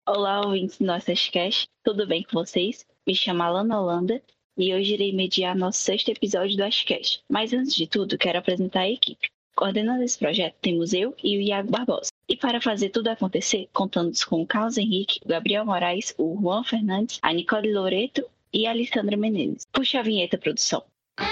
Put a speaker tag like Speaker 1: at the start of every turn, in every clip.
Speaker 1: Olá, ouvintes do nosso podcast, tudo bem com vocês? Me chamo Alana Holanda e hoje irei mediar nosso sexto episódio do Ashcast. Mas antes de tudo, quero apresentar a equipe. Coordenando esse projeto temos eu e o Iago Barbosa. E para fazer tudo acontecer, contamos com o Carlos Henrique, o Gabriel Moraes, o Juan Fernandes, a Nicole Loreto e a Alessandra Menezes. Puxa a vinheta, produção.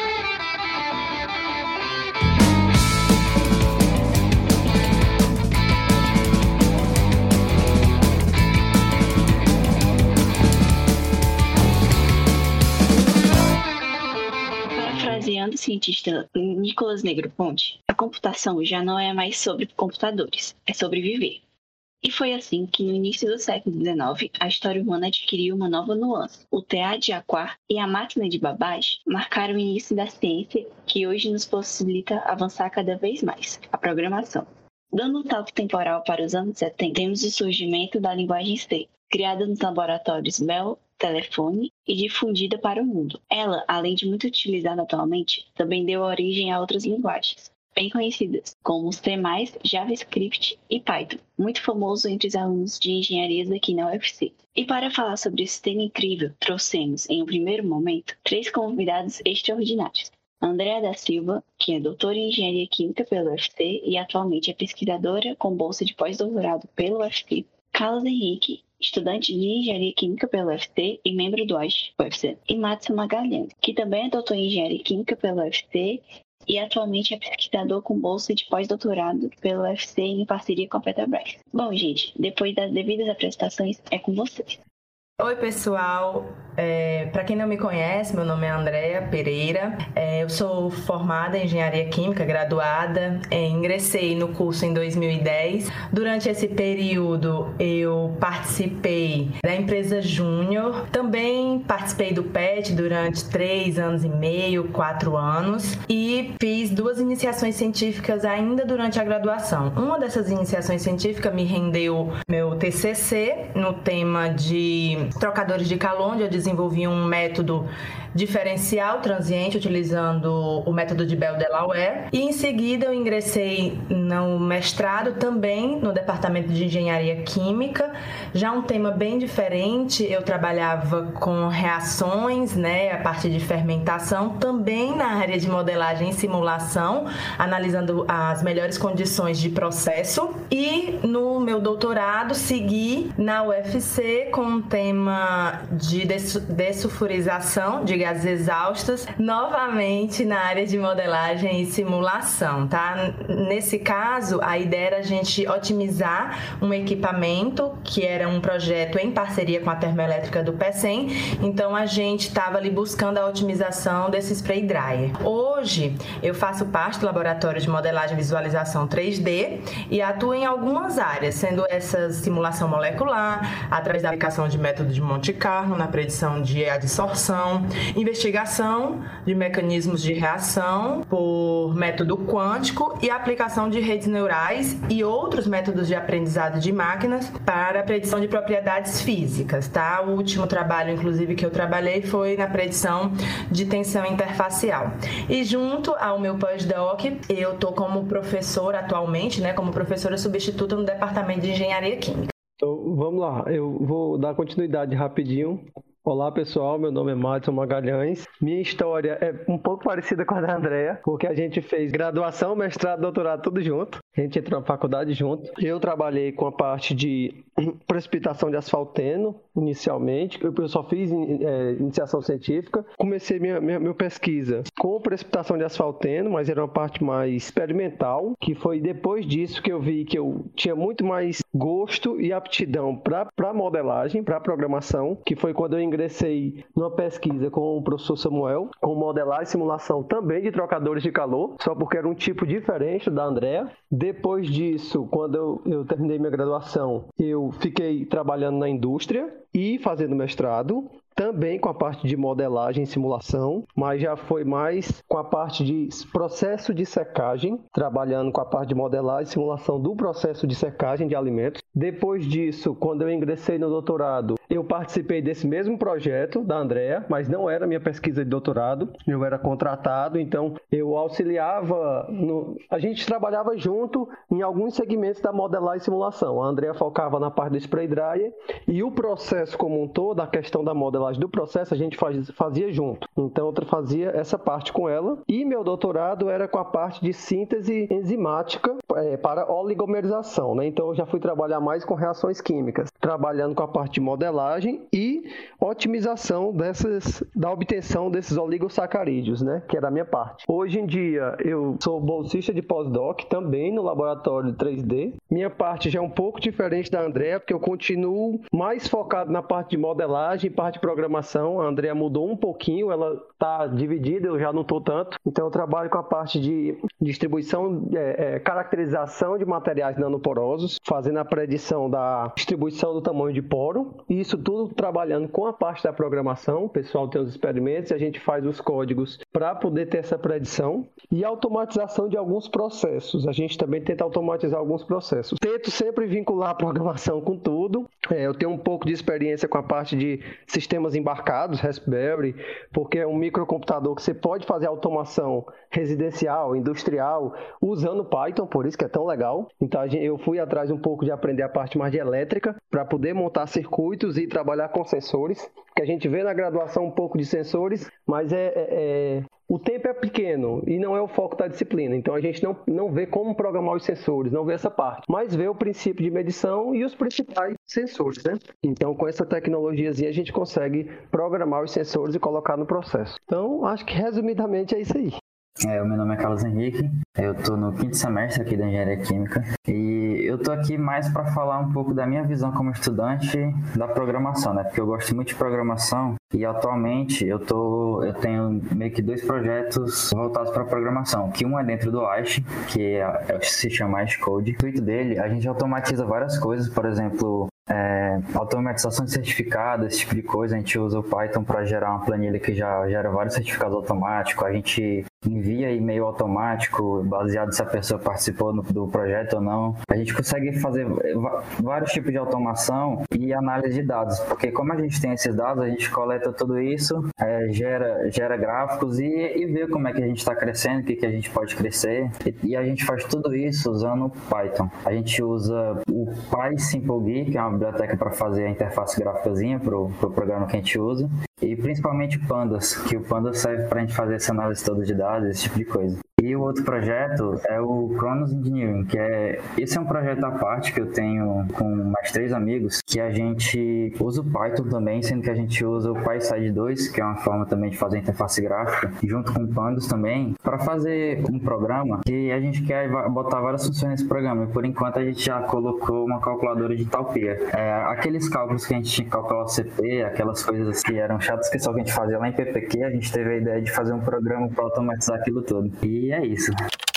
Speaker 1: Parafraseando o cientista Nicolas Negroponte, a computação já não é mais sobre computadores, é sobre viver. E foi assim que, no início do século XIX, a história humana adquiriu uma nova nuance. O teatro de Aquar e a máquina de Babbage marcaram o início da ciência que hoje nos possibilita avançar cada vez mais, a programação. Dando um salto temporal para os anos 70, temos o surgimento da linguagem C, criada nos laboratórios Bell Telefone e difundida para o mundo. Ela, além de muito utilizada atualmente, também deu origem a outras linguagens, bem conhecidas, como C++, JavaScript e Python, muito famoso entre os alunos de engenharias aqui na UFC. E para falar sobre esse tema incrível, trouxemos, em um primeiro momento, 3 convidados extraordinários. Andréa da Silva, que é doutora em Engenharia Química pela UFC e atualmente é pesquisadora com bolsa de pós-doutorado pela UFC. Carlos Henrique, estudante de Engenharia Química pela UFC e membro do UFC. E Matson Magalhães, que também é doutor em Engenharia Química pela UFC e atualmente é pesquisador com bolsa de pós-doutorado pela UFC em parceria com a Petrobras. Bom, gente, depois das devidas apresentações, é com vocês.
Speaker 2: Oi, pessoal. Para quem não me conhece, meu nome é Andréa Pereira. Eu sou formada em Engenharia Química, graduada. Ingressei no curso em 2010. Durante esse período, eu participei da empresa Júnior. Também participei do PET durante 3 anos e meio, 4 anos. E fiz 2 iniciações científicas ainda durante a graduação. Uma dessas iniciações científicas me rendeu meu TCC no tema de trocadores de calor, onde eu desenvolvi um método diferencial transiente utilizando o método de Bell-Delaware, e em seguida eu ingressei no mestrado também no departamento de Engenharia Química, já um tema bem diferente. Eu trabalhava com reações, a parte de fermentação, também na área de modelagem e simulação, analisando as melhores condições de processo, e no meu doutorado segui na UFC com um tema de dessulfurização de gases exaustos, novamente na área de modelagem e simulação, tá? Nesse caso, a ideia era a gente otimizar um equipamento que era um projeto em parceria com a termoelétrica do PECEM, então a gente estava ali buscando a otimização desse spray dryer. Hoje, eu faço parte do laboratório de modelagem e visualização 3D e atuo em algumas áreas, sendo essa simulação molecular, através da aplicação de método de Monte Carlo na predição de adsorção, investigação de mecanismos de reação por método quântico e aplicação de redes neurais e outros métodos de aprendizado de máquinas para a predição de propriedades físicas, tá? O último trabalho, inclusive, que eu trabalhei foi na predição de tensão interfacial. E junto ao meu pós-doc, eu tô como professora atualmente, como professora substituta no departamento de Engenharia Química.
Speaker 3: Então, vamos lá, eu vou dar continuidade rapidinho. Olá, pessoal, meu nome é Matson Magalhães. Minha história é um pouco parecida com a da Andréa, porque a gente fez graduação, mestrado, doutorado, tudo junto. A gente entrou na faculdade junto. Eu trabalhei com a parte de precipitação de asfalteno, inicialmente. Eu só fiz iniciação científica. Comecei minha pesquisa com precipitação de asfalteno, mas era uma parte mais experimental, que foi depois disso que eu vi que eu tinha muito mais gosto e aptidão para modelagem, para programação, que foi quando eu ingressei numa pesquisa com o professor Samuel, com modelagem e simulação também de trocadores de calor, só porque era um tipo diferente da Andréa. Depois disso, quando eu terminei minha graduação, eu fiquei trabalhando na indústria e fazendo mestrado, também com a parte de modelagem e simulação, mas já foi mais com a parte de processo de secagem, trabalhando com a parte de modelagem e simulação do processo de secagem de alimentos. Depois disso, quando eu ingressei no doutorado, eu participei desse mesmo projeto da Andrea, mas não era minha pesquisa de doutorado, eu era contratado, então eu auxiliava, a gente trabalhava junto em alguns segmentos da modelagem e simulação. A Andrea focava na parte do spray dryer e o processo como um todo, a questão da modelagem do processo, a gente fazia junto. Então eu fazia essa parte com ela e meu doutorado era com a parte de síntese enzimática para oligomerização, né? Então eu já fui trabalhar mais com reações químicas, trabalhando com a parte de modelagem e otimização da obtenção desses oligossacarídeos, né? Que era a minha parte. Hoje em dia eu sou bolsista de pós-doc também no laboratório de 3D. Minha parte já é um pouco diferente da Andrea, porque eu continuo mais focado na parte de modelagem e parte de programação. A Andrea mudou um pouquinho, ela está dividida, eu já não estou tanto. Então eu trabalho com a parte de distribuição, caracterização de materiais nanoporosos, fazendo a predição da distribuição do tamanho de poro. E isso tudo trabalhando com a parte da programação. O pessoal tem os experimentos e a gente faz os códigos para poder ter essa predição. E a automatização de alguns processos. A gente também tenta automatizar alguns processos. Tento sempre vincular a programação com tudo. Eu tenho um pouco de experiência com a parte de sistemas embarcados, Raspberry, porque é um microcomputador que você pode fazer automação residencial, industrial, usando Python, por isso que é tão legal. Então eu fui atrás um pouco de aprender a parte mais de elétrica, para poder montar circuitos e trabalhar com sensores, que a gente vê na graduação um pouco de sensores, mas o tempo é pequeno e não é o foco da disciplina, então a gente não vê como programar os sensores, não vê essa parte, mas vê o princípio de medição e os principais sensores, né? Então com essa tecnologiazinha a gente consegue programar os sensores e colocar no processo. Então acho que resumidamente é isso aí.
Speaker 4: O meu nome é Carlos Henrique, eu estou no 5º semestre aqui da Engenharia Química e eu estou aqui mais para falar um pouco da minha visão como estudante da programação, né? Porque eu gosto muito de programação e atualmente eu tenho meio que 2 projetos voltados para programação, que um é dentro do AISH, que se chama AISH Code. O intuito dele, a gente automatiza várias coisas, por exemplo, automatização de certificado, esse tipo de coisa. A gente usa o Python para gerar uma planilha que já gera vários certificados automáticos. A gente envia e-mail automático baseado se a pessoa participou do projeto ou não. A gente consegue fazer vários tipos de automação e análise de dados, porque como a gente tem esses dados, a gente coleta tudo isso, gera gráficos e vê como é que a gente está crescendo, o que a gente pode crescer, e a gente faz tudo isso usando Python. A gente usa o PySimpleGui, que é uma biblioteca para fazer a interface gráficazinha para o programa que a gente usa, e principalmente Pandas, que o Pandas serve para a gente fazer essa análise toda de dados, esse tipo de coisa. E o outro projeto é o Chronos Engineering, esse é um projeto à parte que eu tenho com mais 3 amigos, que a gente usa o Python também, sendo que a gente usa o PySide 2, que é uma forma também de fazer interface gráfica, junto com o Pandas também, para fazer um programa que a gente quer botar várias funções nesse programa, e por enquanto a gente já colocou uma calculadora de entalpia. Aqueles cálculos que a gente tinha que calcular o CP, aquelas coisas que eram chatas que só que a gente fazia lá em PPQ, a gente teve a ideia de fazer um programa para automatizar aquilo tudo. E é isso.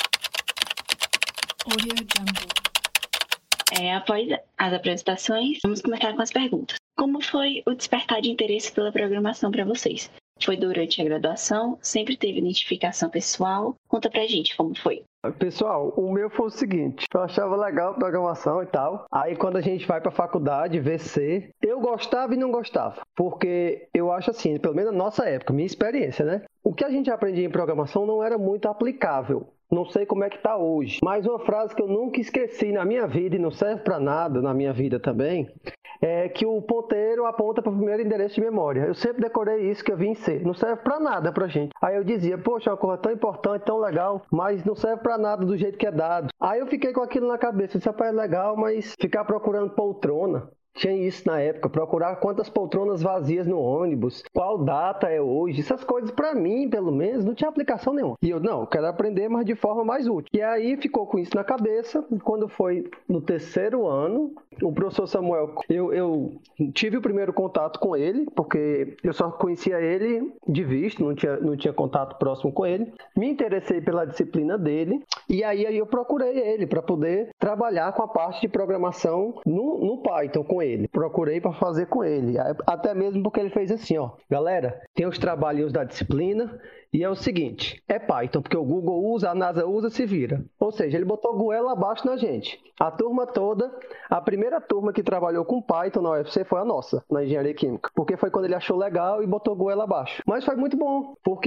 Speaker 1: Após as apresentações, vamos começar com as perguntas. Como foi o despertar de interesse pela programação para vocês? Foi durante a graduação? Sempre teve identificação pessoal? Conta pra gente como foi.
Speaker 3: Pessoal, o meu foi o seguinte, eu achava legal programação e tal, aí quando a gente vai pra faculdade, VC, eu gostava e não gostava, porque eu acho assim, pelo menos na nossa época, minha experiência, né? O que a gente aprendia em programação não era muito aplicável. Não sei como é que tá hoje, mas uma frase que eu nunca esqueci na minha vida e não serve pra nada na minha vida também, é que o ponteiro aponta para o primeiro endereço de memória. Eu sempre decorei isso que eu vi em C. Não serve para nada pra gente. Aí eu dizia, poxa, uma coisa tão importante, tão legal, mas não serve para nada do jeito que é dado. Aí eu fiquei com aquilo na cabeça. Isso é legal, mas ficar procurando poltrona. Tinha isso na época, procurar quantas poltronas vazias no ônibus, qual data é hoje, essas coisas pra mim, pelo menos, não tinha aplicação nenhuma. E eu, não, quero aprender, mas de forma mais útil. E aí ficou com isso na cabeça, quando foi no 3º ano, o professor Samuel, eu tive o primeiro contato com ele, porque eu só conhecia ele de vista, não tinha contato próximo com ele. Me interessei pela disciplina dele, e aí eu procurei ele para poder trabalhar com a parte de programação no Python, com ele. Procurei para fazer com ele. Até mesmo porque ele fez assim, ó. Galera, tem os trabalhinhos da disciplina e é o seguinte, é Python, porque o Google usa, a NASA usa, se vira. Ou seja, ele botou goela abaixo na gente. A turma toda, a primeira turma que trabalhou com Python na UFC foi a nossa, na Engenharia Química. Porque foi quando ele achou legal e botou goela abaixo. Mas foi muito bom, porque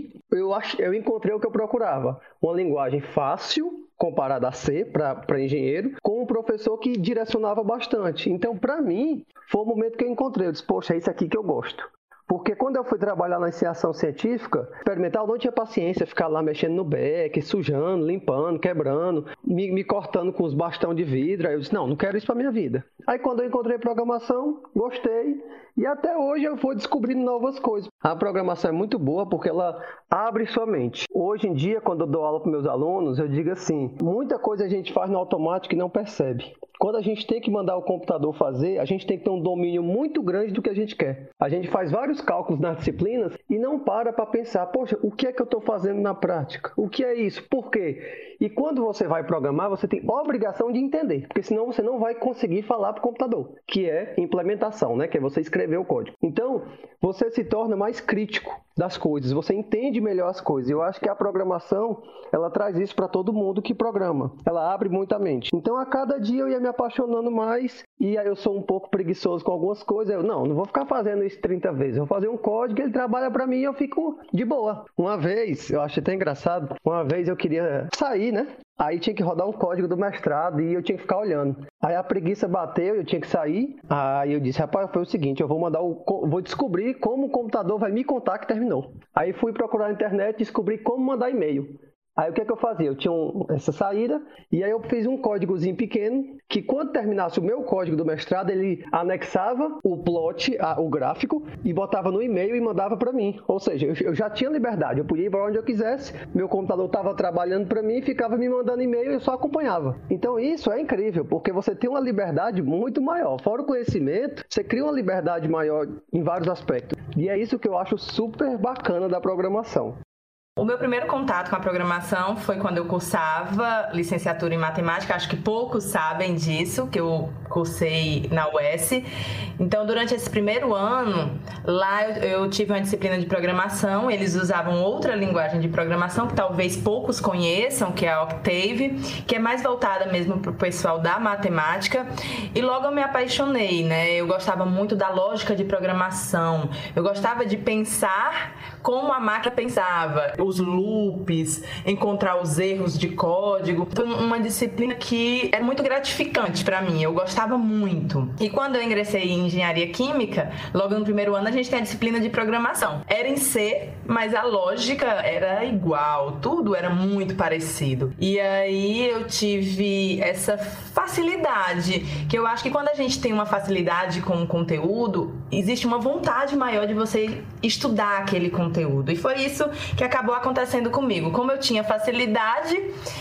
Speaker 3: eu encontrei o que eu procurava. Uma linguagem fácil, comparada a C, para engenheiro, com um professor que direcionava bastante. Então, para mim, foi o momento que eu encontrei. Eu disse, poxa, é isso aqui que eu gosto. Porque quando eu fui trabalhar na iniciação científica, experimental, eu não tinha paciência ficar lá mexendo no beck, sujando, limpando, quebrando, me cortando com os bastão de vidro. Aí eu disse, não quero isso para minha vida. Aí quando eu encontrei programação, gostei. E até hoje eu vou descobrindo novas coisas. A programação é muito boa porque ela abre sua mente. Hoje em dia, quando eu dou aula para meus alunos, eu digo assim, muita coisa a gente faz no automático e não percebe. Quando a gente tem que mandar o computador fazer, a gente tem que ter um domínio muito grande do que a gente quer. A gente faz vários cálculos nas disciplinas e não para pensar, poxa, o que é que eu estou fazendo na prática? O que é isso? Por quê? E quando você vai programar, você tem obrigação de entender, porque senão você não vai conseguir falar para o computador, que é implementação, né? Que é você escrever o código. Então, você se torna mais crítico das coisas, você entende melhor as coisas. Eu acho que a programação, ela traz isso para todo mundo que programa. Ela abre muito a mente. Então, a cada dia eu ia me apaixonando mais, e aí eu sou um pouco preguiçoso com algumas coisas. Eu não vou ficar fazendo isso 30 vezes. Eu vou fazer um código, ele trabalha para mim e eu fico de boa. Uma vez, eu achei até engraçado, uma vez eu queria sair, né? Aí tinha que rodar um código do mestrado e eu tinha que ficar olhando. Aí a preguiça bateu, eu tinha que sair. Aí eu disse, rapaz, foi o seguinte, eu vou descobrir como o computador vai me contar que terminou. Aí fui procurar na internet e descobri como mandar e-mail. Aí o que eu fazia? Eu tinha essa saída e aí eu fiz um códigozinho pequeno que quando terminasse o meu código do mestrado, ele anexava o plot, o gráfico, e botava no e-mail e mandava para mim. Ou seja, eu já tinha liberdade, eu podia ir para onde eu quisesse, meu computador estava trabalhando para mim e ficava me mandando e-mail e eu só acompanhava. Então isso é incrível, porque você tem uma liberdade muito maior. Fora o conhecimento, você cria uma liberdade maior em vários aspectos. E é isso que eu acho super bacana da programação.
Speaker 2: O meu primeiro contato com a programação foi quando eu cursava licenciatura em matemática. Acho que poucos sabem disso, que eu cursei na UES. Então, durante esse primeiro ano, lá eu tive uma disciplina de programação. Eles usavam outra linguagem de programação, que talvez poucos conheçam, que é a Octave, que é mais voltada mesmo para o pessoal da matemática. E logo eu me apaixonei, né? Eu gostava muito da lógica de programação. Eu gostava de pensar como a máquina pensava, os loops, encontrar os erros de código. Foi uma disciplina que é muito gratificante para mim, eu gostava muito. E quando eu ingressei em engenharia química, logo no primeiro ano a gente tem a disciplina de programação. Era em C, mas a lógica era igual, tudo era muito parecido. E aí eu tive essa facilidade, que eu acho que quando a gente tem uma facilidade com o conteúdo, existe uma vontade maior de você estudar aquele conteúdo. E foi isso que acabou acontecendo comigo. Como eu tinha facilidade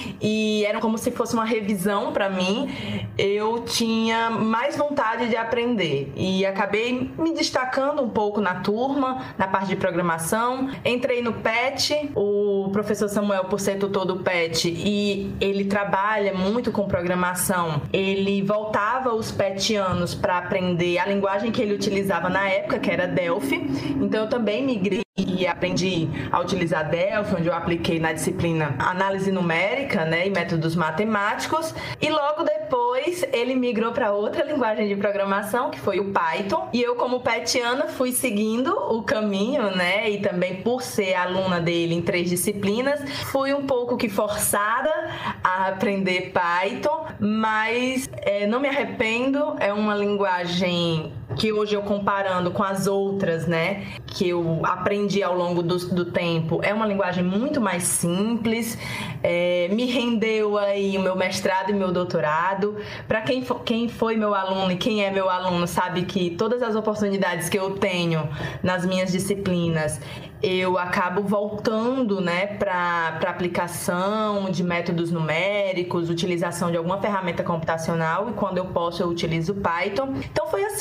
Speaker 2: e era como se fosse uma revisão para mim, eu tinha mais vontade de aprender. E acabei me destacando um pouco na turma, na parte de programação. Entrei no PET, o professor Samuel, por ser tutor do PET, e ele trabalha muito com programação, ele voltava os petianos para aprender a linguagem que ele utilizava na época, que era Delphi. Então eu também migrei e aprendi a utilizar Delphi, onde eu apliquei na disciplina análise numérica, né, e métodos matemáticos. E logo depois ele migrou para outra linguagem de programação, que foi o Python. E eu, como petiana, fui seguindo o caminho, né, e também por ser aluna dele em 3 disciplinas, fui um pouco que forçada a aprender Python, mas não me arrependo. É uma linguagem que hoje eu comparando com as outras, né, que eu aprendi ao longo do tempo, é uma linguagem muito mais simples, me rendeu aí o meu mestrado e meu doutorado. Para quem foi meu aluno e quem é meu aluno sabe que todas as oportunidades que eu tenho nas minhas disciplinas, eu acabo voltando, né, para aplicação de métodos numéricos, utilização de alguma ferramenta computacional, e quando eu posso eu utilizo Python. Então foi assim, o meu primeiro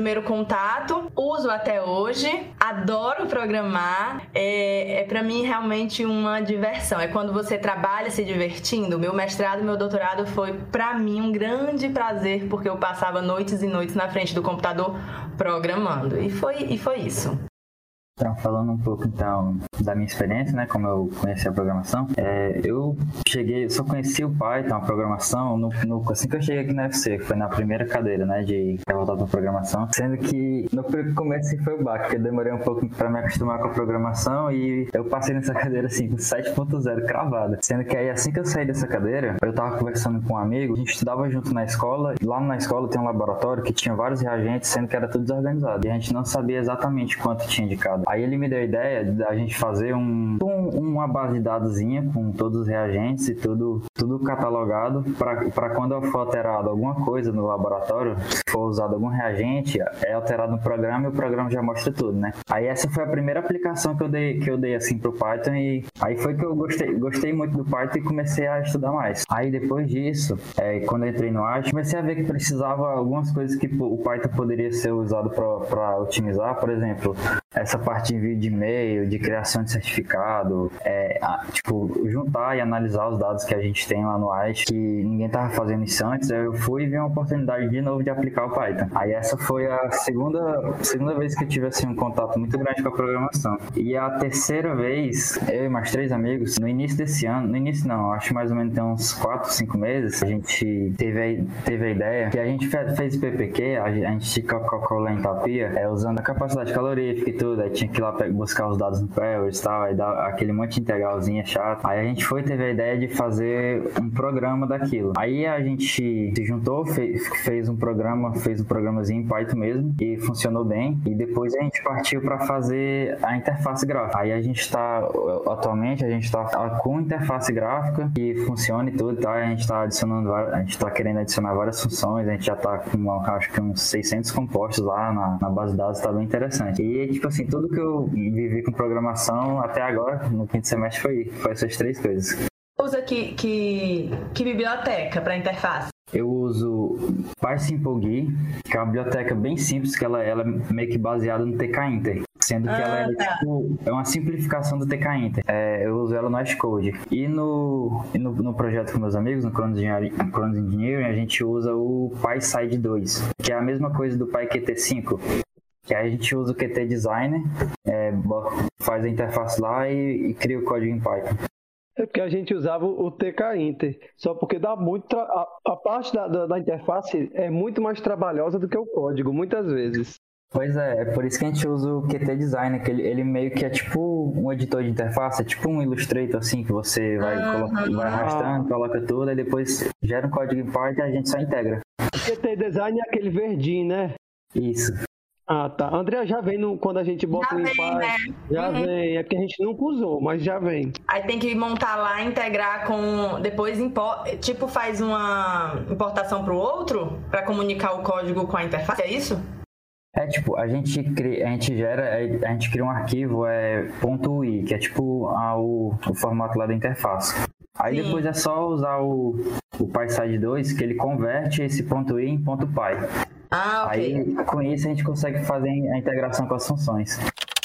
Speaker 2: primeiro contato, uso até hoje, adoro programar, para mim realmente uma diversão. É quando você trabalha se divertindo. Meu mestrado e meu doutorado foi para mim um grande prazer, porque eu passava noites e noites na frente do computador programando. E foi isso.
Speaker 4: Então, falando um pouco, então, da minha experiência, né, como eu conheci a programação, eu só conheci o Python, a programação, assim que eu cheguei aqui na UFC, que foi na primeira cadeira, né, de voltar para programação, sendo que no começo foi o baque, porque eu demorei um pouco para me acostumar com a programação e eu passei nessa cadeira, assim, com 7.0 cravada, sendo que aí, assim que eu saí dessa cadeira, eu tava conversando com um amigo, a gente estudava junto na escola, e lá na escola tem um laboratório que tinha vários reagentes, sendo que era tudo desorganizado, e a gente não sabia exatamente quanto tinha de cada. Aí ele me deu a ideia da gente fazer uma base de dadozinha com todos os reagentes e tudo catalogado para quando for alterado alguma coisa no laboratório, se for usado algum reagente, é alterado no programa e o programa já mostra tudo, né? Aí essa foi a primeira aplicação que eu dei assim pro Python e aí foi que eu gostei muito do Python e comecei a estudar mais. Aí depois disso, quando eu entrei no Arch, comecei a ver que precisava algumas coisas que o Python poderia ser usado para otimizar, por exemplo, essa parte de envio de e-mail, de criação de certificado, juntar e analisar os dados que a gente tem lá no Arch, que ninguém estava fazendo isso antes, eu fui e vi uma oportunidade de novo de aplicar o Python. Aí essa foi a segunda vez que eu tive assim, um contato muito grande com a programação. E a terceira vez, eu e mais 3 amigos, no início desse ano, no início não, acho mais ou menos tem uns 4, 5 meses, a gente teve a ideia que a gente fez PPQ, a gente calculou lá em Tapia, usando a capacidade calorífica e tudo, aí tinha que ir lá buscar os dados no Paris e tal, aí dá aquele monte de integralzinha chato. Aí a gente teve a ideia de fazer um programa daquilo. Aí a gente se juntou, fez um programazinho em Python mesmo, e funcionou bem. E depois a gente partiu para fazer a interface gráfica. Aí atualmente a gente tá com interface gráfica que funciona e tudo e tal. A gente tá querendo adicionar várias funções, a gente já tá com, acho que uns 600 compostos lá na base de dados, tá bem interessante. E tipo assim, tudo que eu vivi com programação até agora, no 5º semestre, foi essas 3 coisas.
Speaker 2: Usa que biblioteca para interface?
Speaker 4: Eu uso PySimpleGui, que é uma biblioteca bem simples, que ela é meio que baseada no TK-Inter, sendo que ela é uma simplificação do TK-Inter. Eu uso ela no Hashcode. E no projeto com meus amigos, no Cronos Engineering, a gente usa o PySide 2, que é a mesma coisa do PyQt5. Que aí a gente usa o Qt Designer, faz a interface lá e cria o código em Python.
Speaker 3: É porque a gente usava o TK-Inter, só porque dá muito a parte da interface é muito mais trabalhosa do que o código, muitas vezes.
Speaker 4: Pois é por isso que a gente usa o Qt Designer, que ele meio que é tipo um editor de interface, é tipo um Illustrator assim, que você vai arrastando, coloca tudo, e depois gera um código em Python e a gente só integra.
Speaker 3: O Qt Design é aquele verdinho, né?
Speaker 4: Isso.
Speaker 3: Ah, tá. André, já vem quando a gente bota o Python.
Speaker 2: Né?
Speaker 3: Já vem, é porque a gente nunca usou, mas já vem.
Speaker 2: Aí tem que montar lá, integrar com... Depois faz uma importação pro outro para comunicar o código com a interface, é isso?
Speaker 4: A gente cria um arquivo .ui, que é o formato lá da interface. Aí depois é só usar o PySide 2, que ele converte esse .ui em .py.
Speaker 2: Ah, ok.
Speaker 4: Aí, com isso, a gente consegue fazer a integração com as funções.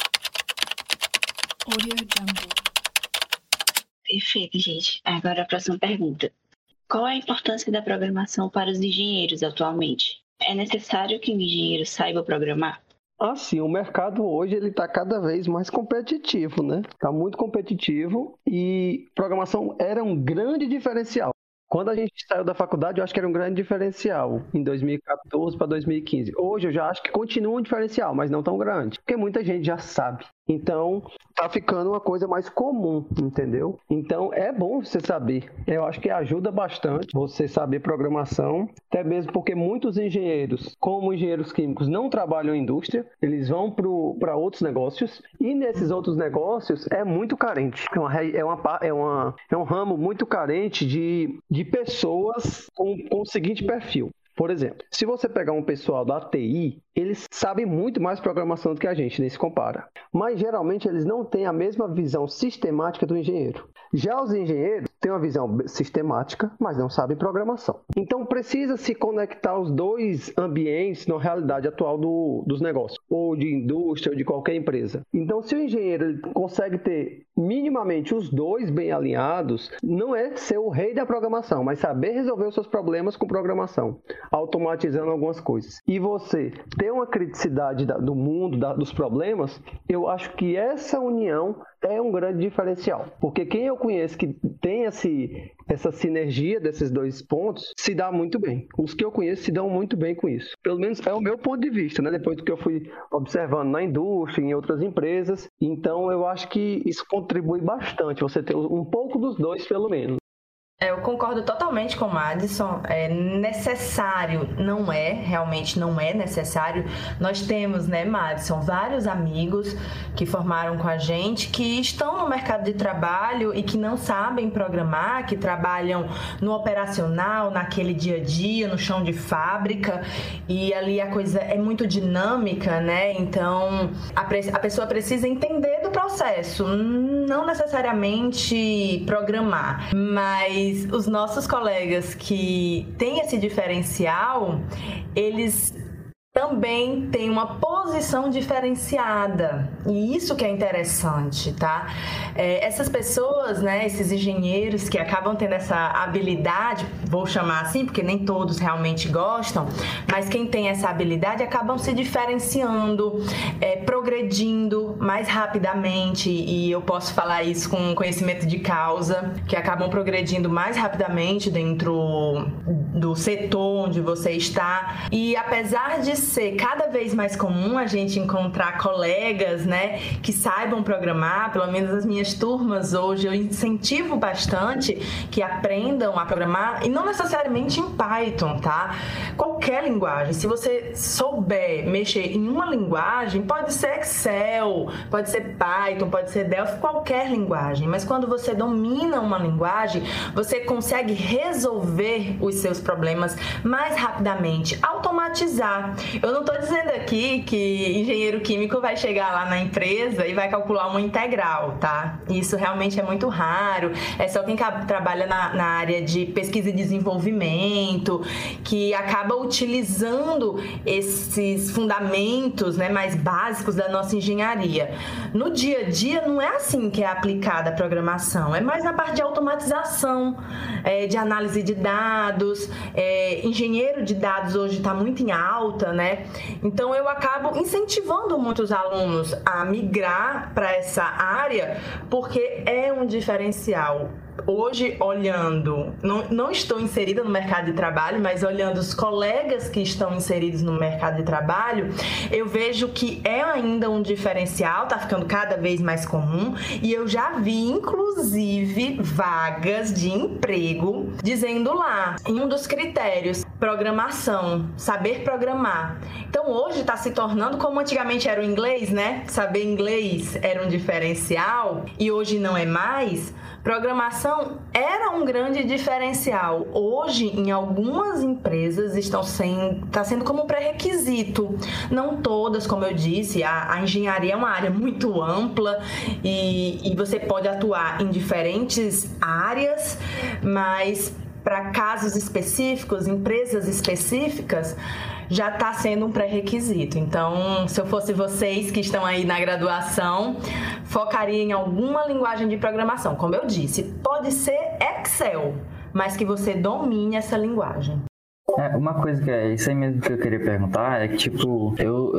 Speaker 1: Perfeito, gente. Agora a próxima pergunta. Qual é a importância da programação para os engenheiros atualmente? É necessário que um engenheiro saiba programar?
Speaker 3: Assim, o mercado hoje ele está cada vez mais competitivo, né? Está muito competitivo e programação era um grande diferencial. Quando a gente saiu da faculdade, eu acho que era um grande diferencial, em 2014 para 2015. Hoje eu já acho que continua um diferencial, mas não tão grande, porque muita gente já sabe. Então, tá ficando uma coisa mais comum, entendeu? Então, é bom você saber. Eu acho que ajuda bastante você saber programação, até mesmo porque muitos engenheiros, como engenheiros químicos, não trabalham em indústria, eles vão para outros negócios, e nesses outros negócios é muito carente. É um ramo muito carente de pessoas com o seguinte perfil. Por exemplo, se você pegar um pessoal da TI, eles sabem muito mais programação do que a gente, nem se compara. Mas geralmente eles não têm a mesma visão sistemática do engenheiro. Já os engenheiros, têm uma visão sistemática, mas não sabem programação. Então precisa se conectar os dois ambientes na realidade atual dos negócios, ou de indústria, ou de qualquer empresa. Então se o engenheiro ele consegue ter minimamente os dois bem alinhados, não é ser o rei da programação, mas saber resolver os seus problemas com programação, automatizando algumas coisas. E você ter uma criticidade do mundo, dos problemas, eu acho que essa união é um grande diferencial. Porque quem eu conheço que tem essa sinergia desses dois pontos, se dá muito bem. Os que eu conheço se dão muito bem com isso. Pelo menos é o meu ponto de vista, né? Depois do que eu fui observando na indústria, em outras empresas. Então, eu acho que isso contribui bastante, você ter um pouco dos dois, pelo menos.
Speaker 2: Eu concordo totalmente com o Madison. É necessário, realmente não é necessário. Nós temos, né, Madison, vários amigos que formaram com a gente, que estão no mercado de trabalho e que não sabem programar, que trabalham no operacional, naquele dia a dia, no chão de fábrica, e ali a coisa é muito dinâmica, né? Então, a pessoa precisa entender do processo, não necessariamente programar, mas os nossos colegas que têm esse diferencial, eles também têm uma posição diferenciada, e isso que é interessante, tá? Essas pessoas, né, esses engenheiros que acabam tendo essa habilidade, vou chamar assim, porque nem todos realmente gostam, mas quem tem essa habilidade acabam se diferenciando, progredindo mais rapidamente, e eu posso falar isso com conhecimento de causa, que acabam progredindo mais rapidamente dentro do setor onde você está. E apesar de ser cada vez mais comum a gente encontrar colegas, né, que saibam programar, pelo menos as minhas turmas hoje eu incentivo bastante que aprendam a programar, e não necessariamente em Python, tá? Qualquer linguagem, se você souber mexer em uma linguagem, pode ser Excel, pode ser Python, pode ser Delphi, qualquer linguagem, mas quando você domina uma linguagem, você consegue resolver os seus problemas mais rapidamente, automatizar. Eu não estou dizendo aqui que engenheiro químico vai chegar lá na empresa e vai calcular uma integral, tá? Isso realmente é muito raro. É só quem trabalha na área de pesquisa e desenvolvimento, que acaba utilizando esses fundamentos, né, mais básicos da nossa engenharia. No dia a dia não é assim que é aplicada a programação, é mais na parte de automatização, de análise de dados. Engenheiro de dados hoje está muito em alta, né? Então eu acabo incentivando muitos alunos a migrar para essa área, porque é um diferencial. Hoje, olhando, não estou inserida no mercado de trabalho, mas olhando os colegas que estão inseridos no mercado de trabalho, eu vejo que é ainda um diferencial, está ficando cada vez mais comum, e eu já vi, inclusive, vagas de emprego dizendo lá, em um dos critérios, programação, saber programar. Então, hoje está se tornando, como antigamente era o inglês, né? Saber inglês era um diferencial, e hoje não é mais. Programação era um grande diferencial. Hoje, em algumas empresas, está sendo como pré-requisito. Não todas, como eu disse, a engenharia é uma área muito ampla e você pode atuar em diferentes áreas, mas para casos específicos, empresas específicas, já está sendo um pré-requisito. Então, se eu fosse vocês que estão aí na graduação, focaria em alguma linguagem de programação. Como eu disse, pode ser Excel, mas que você domine essa linguagem.
Speaker 4: Uma coisa que é isso aí mesmo que eu queria perguntar é que, tipo,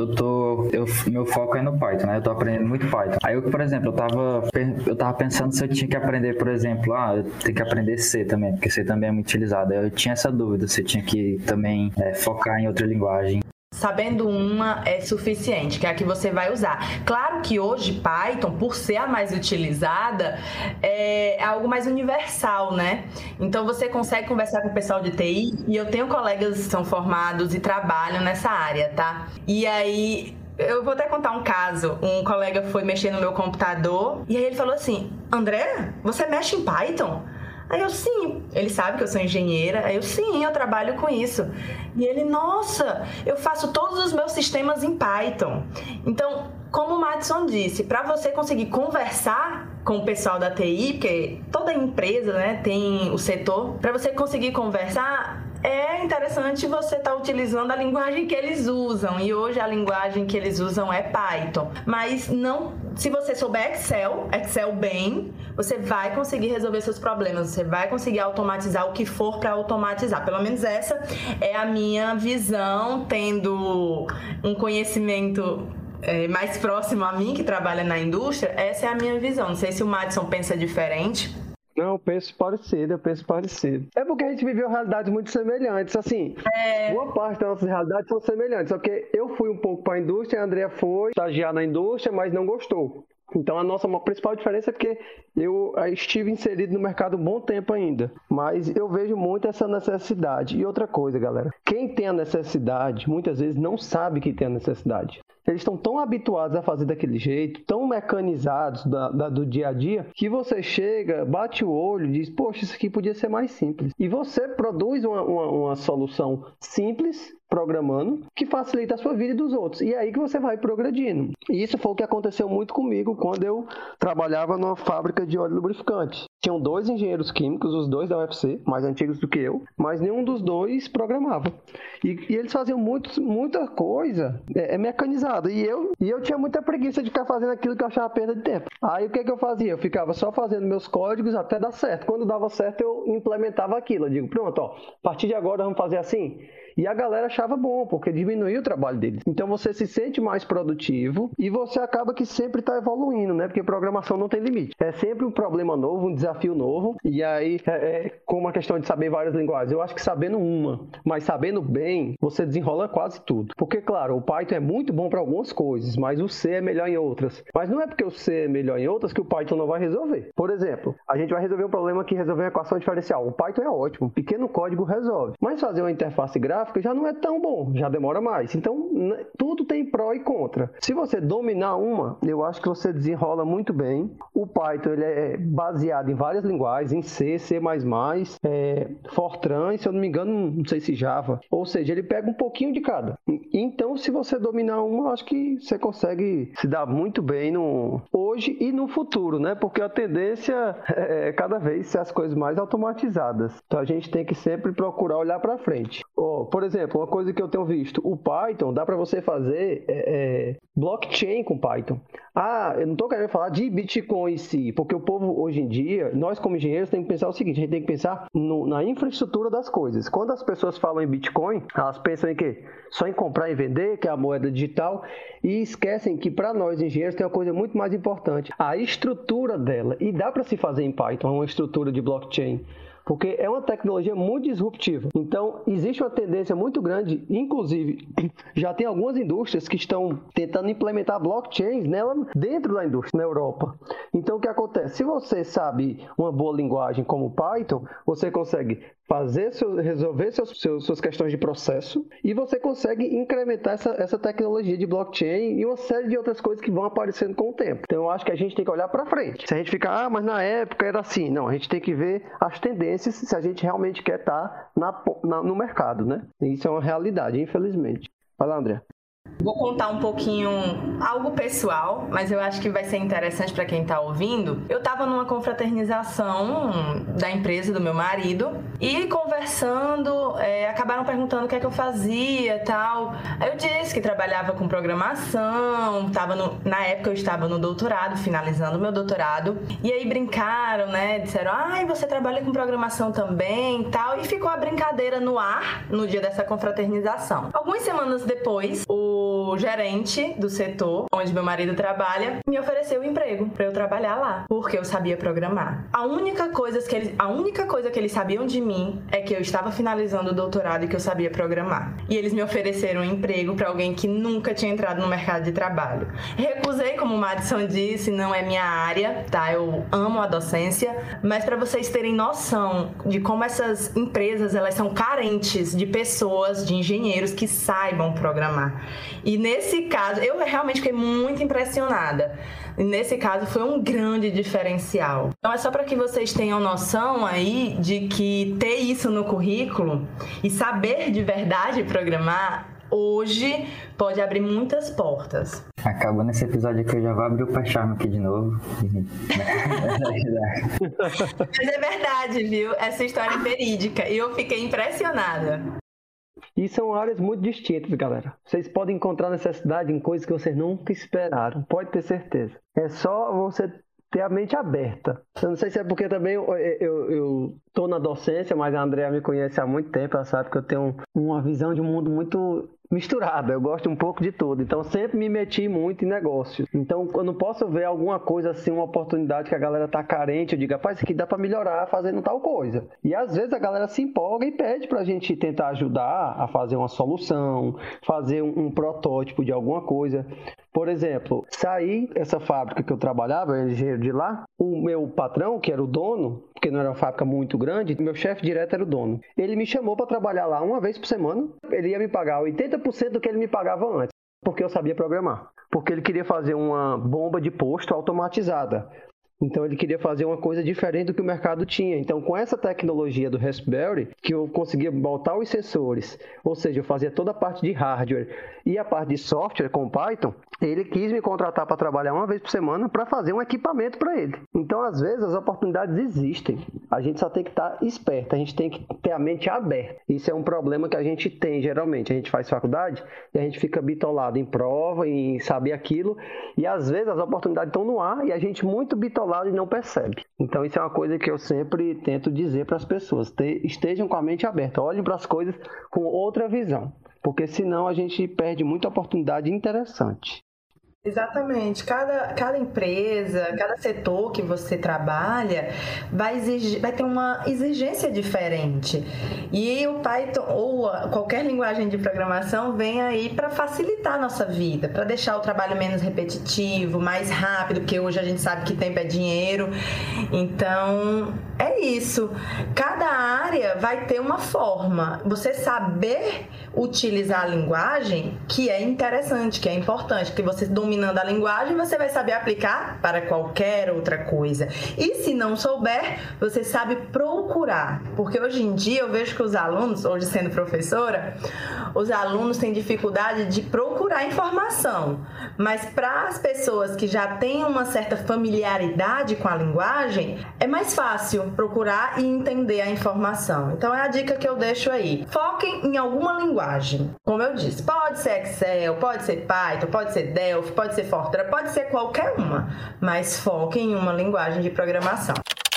Speaker 4: meu foco é no Python, né? Eu tô aprendendo muito Python. Aí eu, por exemplo, eu tava pensando se eu tinha que aprender, por exemplo, eu tenho que aprender C também, porque C também é muito utilizado. Aí eu tinha essa dúvida se eu tinha que também focar em outra linguagem.
Speaker 2: Sabendo uma é suficiente, que é a que você vai usar. Claro que hoje Python, por ser a mais utilizada, é algo mais universal, né? Então você consegue conversar com o pessoal de TI, e eu tenho colegas que são formados e trabalham nessa área, tá? E aí, eu vou até contar um caso. Um colega foi mexer no meu computador e aí ele falou assim: André, você mexe em Python? Aí eu, sim. Ele sabe que eu sou engenheira. Aí eu, sim, eu trabalho com isso. E ele, nossa, eu faço todos os meus sistemas em Python. Então, como o Madison disse, para você conseguir conversar com o pessoal da TI, porque toda empresa, né, tem o setor, para você conseguir conversar, é interessante você estar utilizando a linguagem que eles usam. E hoje a linguagem que eles usam é Python. Mas não, se você souber Excel bem, você vai conseguir resolver seus problemas. Você vai conseguir automatizar o que for para automatizar. Pelo menos essa é a minha visão, tendo um conhecimento mais próximo a mim, que trabalha na indústria. Essa é a minha visão. Não sei se o Madison pensa diferente.
Speaker 3: Não, eu penso parecido. É porque a gente viveu realidades muito semelhantes, assim, boa parte das nossas realidades são semelhantes, só que eu fui um pouco para a indústria, a Andrea foi estagiar na indústria, mas não gostou. Então a nossa principal diferença é porque eu estive inserido no mercado um bom tempo ainda, mas eu vejo muito essa necessidade. E outra coisa, galera, quem tem a necessidade, muitas vezes não sabe que tem a necessidade. Eles estão tão habituados a fazer daquele jeito, tão mecanizados do dia a dia, que você chega, bate o olho e diz, poxa, isso aqui podia ser mais simples. E você produz uma solução simples, programando, que facilita a sua vida e dos outros. E é aí que você vai progredindo. E isso foi o que aconteceu muito comigo quando eu trabalhava numa fábrica de óleo lubrificante. Tinham 2 engenheiros químicos, os 2 da UFC, mais antigos do que eu, mas nenhum dos 2 programava. E eles faziam muita coisa mecanizada. E eu tinha muita preguiça de ficar fazendo aquilo que eu achava perda de tempo. Aí o que eu fazia? Eu ficava só fazendo meus códigos até dar certo. Quando dava certo, eu implementava aquilo. Eu digo, pronto, ó, a partir de agora vamos fazer assim. E a galera achava bom, porque diminuiu o trabalho deles. Então você se sente mais produtivo e você acaba que sempre está evoluindo, né? Porque programação não tem limite. É sempre um problema novo, um desafio novo. E aí, como a questão de saber várias linguagens, eu acho que sabendo uma, mas sabendo bem, você desenrola quase tudo. Porque, claro, o Python é muito bom para algumas coisas, mas o C é melhor em outras. Mas não é porque o C é melhor em outras que o Python não vai resolver. Por exemplo, a gente vai resolver um problema que resolver uma equação diferencial. O Python é ótimo, um pequeno código resolve. Mas fazer uma interface gráfica já não é tão bom, já demora mais. Então, tudo tem pró e contra. Se você dominar uma, eu acho que você desenrola muito bem. O Python ele é baseado em várias linguagens, em C, C++, Fortran, se eu não me engano, não sei se Java. Ou seja, ele pega um pouquinho de cada. Então, se você dominar uma, eu acho que você consegue se dar muito bem hoje e no futuro, né? Porque a tendência é cada vez ser as coisas mais automatizadas. Então, a gente tem que sempre procurar olhar para frente. Por exemplo, uma coisa que eu tenho visto, o Python, dá para você fazer blockchain com Python. Eu não estou querendo falar de Bitcoin em si, porque o povo hoje em dia, nós como engenheiros temos que pensar o seguinte, a gente tem que pensar na infraestrutura das coisas. Quando as pessoas falam em Bitcoin, elas pensam em quê? Só em comprar e vender, que é a moeda digital, e esquecem que para nós engenheiros tem uma coisa muito mais importante, a estrutura dela. E dá para se fazer em Python uma estrutura de blockchain. Porque é uma tecnologia muito disruptiva. Então, existe uma tendência muito grande, inclusive, já tem algumas indústrias que estão tentando implementar blockchains nela dentro da indústria, na Europa. Então, o que acontece? Se você sabe uma boa linguagem como Python, você consegue resolver suas questões de processo e você consegue incrementar essa tecnologia de blockchain e uma série de outras coisas que vão aparecendo com o tempo. Então, eu acho que a gente tem que olhar para frente. Se a gente ficar, mas na época era assim. Não, a gente tem que ver as tendências se a gente realmente quer estar no mercado, né? E isso é uma realidade, infelizmente. Vai lá, André.
Speaker 2: Vou contar um pouquinho algo pessoal, mas eu acho que vai ser interessante para quem tá ouvindo. Eu tava numa confraternização da empresa do meu marido e conversando, acabaram perguntando o que é que eu fazia e tal. Aí eu disse que trabalhava com programação, na época eu estava no doutorado, finalizando o meu doutorado. E aí brincaram, né? Disseram, você trabalha com programação também e tal. E ficou a brincadeira no ar no dia dessa confraternização. Algumas semanas depois, o gerente do setor onde meu marido trabalha me ofereceu um emprego para eu trabalhar lá, porque eu sabia programar. A única coisa que eles sabiam de mim é que eu estava finalizando o doutorado e que eu sabia programar. E eles me ofereceram um emprego para alguém que nunca tinha entrado no mercado de trabalho. Recusei, como o Madison disse, não é minha área, tá? Eu amo a docência, mas para vocês terem noção de como essas empresas, elas são carentes de pessoas, de engenheiros que saibam programar. E nesse caso, eu realmente fiquei muito impressionada. E nesse caso foi um grande diferencial. Então é só para que vocês tenham noção aí de que ter isso no currículo e saber de verdade programar hoje pode abrir muitas portas.
Speaker 4: Acabou nesse episódio aqui, eu já vou abrir o Pacharma aqui de novo.
Speaker 2: Mas é verdade, viu? Essa história é verídica e eu fiquei impressionada.
Speaker 3: E são áreas muito distintas, galera. Vocês podem encontrar necessidade em coisas que vocês nunca esperaram, pode ter certeza. É só você ter a mente aberta. Eu não sei se é porque também eu tô na docência, mas a Andrea me conhece há muito tempo, ela sabe que eu tenho uma visão de um mundo muito misturada, eu gosto um pouco de tudo, então sempre me meti muito em negócios. Então, eu não posso ver alguma coisa assim, uma oportunidade que a galera tá carente, eu digo, rapaz, isso aqui dá pra melhorar fazendo tal coisa. E às vezes a galera se empolga e pede pra gente tentar ajudar a fazer uma solução, fazer um protótipo de alguma coisa. Por exemplo, saí essa fábrica que eu trabalhava, eu era engenheiro de lá, o meu patrão, que era o dono, porque não era uma fábrica muito grande, meu chefe direto era o dono. Ele me chamou para trabalhar lá uma vez por semana, ele ia me pagar 80% do que ele me pagava antes, porque eu sabia programar. Porque ele queria fazer uma bomba de posto automatizada. Então ele queria fazer uma coisa diferente do que o mercado tinha. Então com essa tecnologia do Raspberry, que eu conseguia botar os sensores, ou seja, eu fazia toda a parte de hardware e a parte de software com Python, ele quis me contratar para trabalhar uma vez por semana para fazer um equipamento para ele. Então às vezes as oportunidades existem. A gente só tem que estar esperto, a gente tem que ter a mente aberta. Isso é um problema que a gente tem geralmente. A gente faz faculdade e a gente fica bitolado em prova, em saber aquilo, e às vezes as oportunidades estão no ar e a gente muito bitolado e não percebe. Então isso é uma coisa que eu sempre tento dizer para as pessoas, estejam com a mente aberta, olhem para as coisas com outra visão, porque senão a gente perde muita oportunidade interessante.
Speaker 2: Exatamente. Cada empresa, cada setor que você trabalha vai ter uma exigência diferente. E o Python ou qualquer linguagem de programação vem aí para facilitar a nossa vida, para deixar o trabalho menos repetitivo, mais rápido, porque hoje a gente sabe que tempo é dinheiro. Então, é isso. Cada área vai ter uma forma. Você saber utilizar a linguagem, que é interessante, que é importante, que você dominando a linguagem, você vai saber aplicar para qualquer outra coisa. E se não souber, você sabe procurar. Porque hoje em dia eu vejo que os alunos, hoje sendo professora, os alunos têm dificuldade de procurar informação. Mas para as pessoas que já têm uma certa familiaridade com a linguagem, é mais fácil procurar e entender a informação. Então é a dica que eu deixo aí. Foquem em alguma linguagem. Como eu disse, pode ser Excel, pode ser Python, pode ser Delphi, pode ser Fortran, pode ser qualquer uma, mas foquem em uma linguagem de programação.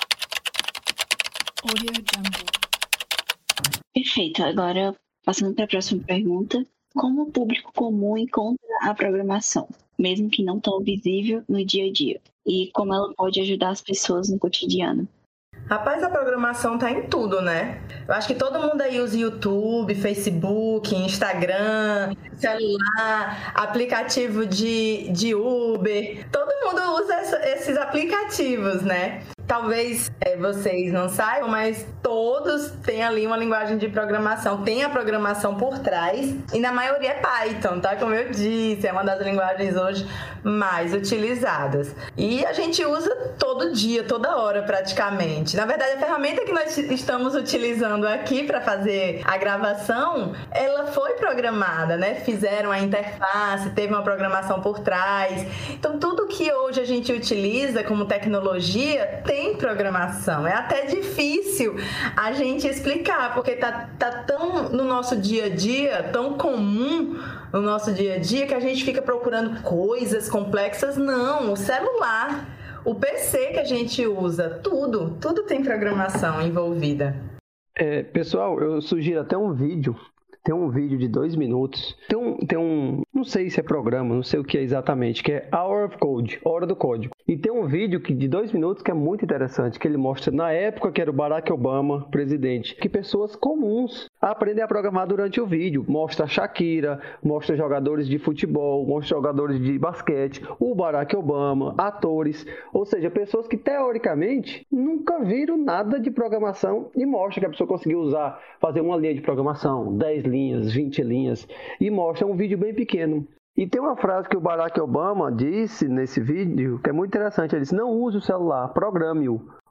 Speaker 1: Perfeito. Agora, passando para a próxima pergunta, como o público comum encontra a programação, mesmo que não tão visível no dia a dia? E como ela pode ajudar as pessoas no cotidiano?
Speaker 2: Rapaz, a programação tá em tudo, né? Eu acho que todo mundo aí usa YouTube, Facebook, Instagram, celular, aplicativo de Uber. Todo mundo usa esses aplicativos, né? Talvez vocês não saibam, mas todos têm ali uma linguagem de programação. Tem a programação por trás e na maioria é Python, tá? Como eu disse, é uma das linguagens hoje mais utilizadas. E a gente usa todo dia, toda hora praticamente. Na verdade, a ferramenta que nós estamos utilizando aqui para fazer a gravação, ela foi programada, né? Fizeram a interface, teve uma programação por trás. Então, tudo que hoje a gente utiliza como tecnologia tem programação. É até difícil a gente explicar, porque tá tão no nosso dia a dia, tão comum no nosso dia a dia, que a gente fica procurando coisas complexas. Não, o celular, o PC que a gente usa, tudo tem programação envolvida.
Speaker 3: Pessoal, eu sugiro até um vídeo. Tem um vídeo de 2 minutos. Tem um, não sei se é programa, não sei o que é exatamente, que é Hour of Code, Hora do Código. E tem um vídeo de 2 minutos que é muito interessante, que ele mostra na época que era o Barack Obama presidente, que pessoas comuns aprendem a programar durante o vídeo. Mostra a Shakira, mostra jogadores de futebol, mostra jogadores de basquete, o Barack Obama, atores, ou seja, pessoas que teoricamente nunca viram nada de programação, e mostra que a pessoa conseguiu fazer uma linha de programação, 10 linhas, 20 linhas, e mostra um vídeo bem pequeno. E tem uma frase que o Barack Obama disse nesse vídeo que é muito interessante. Ele disse: não use o celular, programe-o.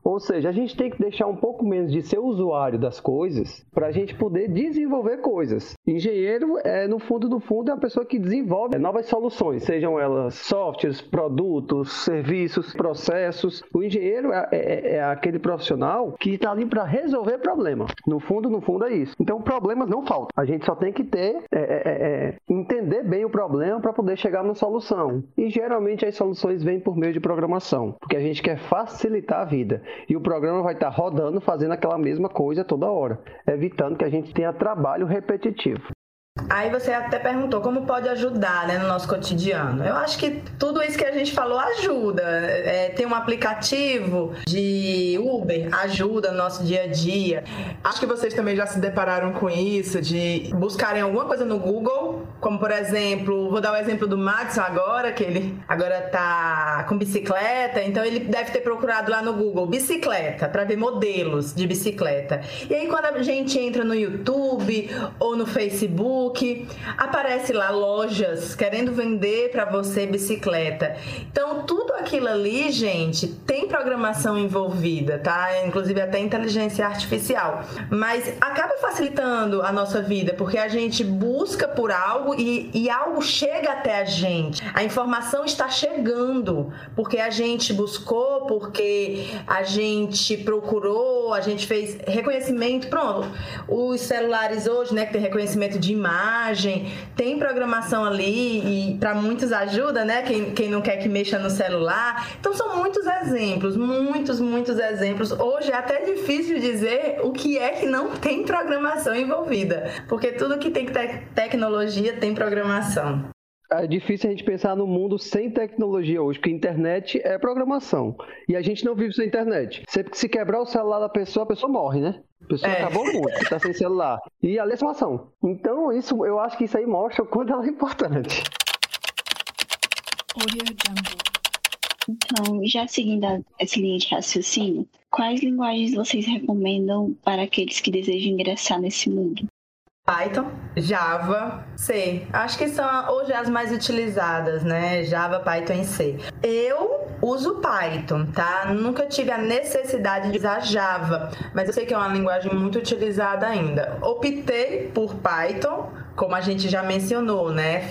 Speaker 3: Ou seja, a gente tem que deixar um pouco menos de ser usuário das coisas para a gente poder desenvolver coisas. Engenheiro, no fundo, é a pessoa que desenvolve novas soluções, sejam elas softwares, produtos, serviços, processos. O engenheiro é aquele profissional que está ali para resolver problema. No fundo é isso. Então, problemas não faltam. A gente só tem que entender bem o problema para poder chegar na solução. E geralmente as soluções vêm por meio de programação, porque a gente quer facilitar a vida. E o programa vai estar rodando, fazendo aquela mesma coisa toda hora, evitando que a gente tenha trabalho repetitivo.
Speaker 2: Aí você até perguntou como pode ajudar, né, no nosso cotidiano. Eu acho que tudo isso que a gente falou ajuda. Tem um aplicativo de Uber, ajuda no nosso dia a dia.
Speaker 5: Acho que vocês também já se depararam com isso, de buscarem alguma coisa no Google, como por exemplo, vou dar o exemplo do Max agora, que ele agora tá com bicicleta, então ele deve ter procurado lá no Google bicicleta, para ver modelos de bicicleta. E aí quando a gente entra no YouTube ou no Facebook, aparece lá lojas querendo vender para você bicicleta. Então tudo aquilo ali, gente, tem programação envolvida, tá? Inclusive até inteligência artificial. Mas acaba facilitando a nossa vida, porque a gente busca por algo e algo chega até a gente. A informação está chegando porque a gente buscou, porque a gente procurou, a gente fez reconhecimento. Pronto, os celulares hoje, né, que tem reconhecimento de imagem, tem programação ali e para muitos ajuda, né? Quem não quer que mexa no celular. Então são muitos exemplos, muitos exemplos. Hoje é até difícil dizer o que é que não tem programação envolvida, porque tudo que tem tecnologia tem programação.
Speaker 3: É difícil a gente pensar no mundo sem tecnologia hoje, porque a internet é programação. E a gente não vive sem internet. Sempre que se quebrar o celular da pessoa, a pessoa morre, né? A pessoa acabou muito, está sem celular. E ali é situação. Então, eu acho que isso aí mostra o quanto ela é importante.
Speaker 1: Então, já seguindo essa linha de raciocínio, quais linguagens vocês recomendam para aqueles que desejam ingressar nesse mundo?
Speaker 2: Python, Java, C. Acho que são hoje as mais utilizadas, né? Java, Python e C. Eu uso Python, tá? Nunca tive a necessidade de usar Java, mas eu sei que é uma linguagem muito utilizada ainda. Optei por Python, como a gente já mencionou, né?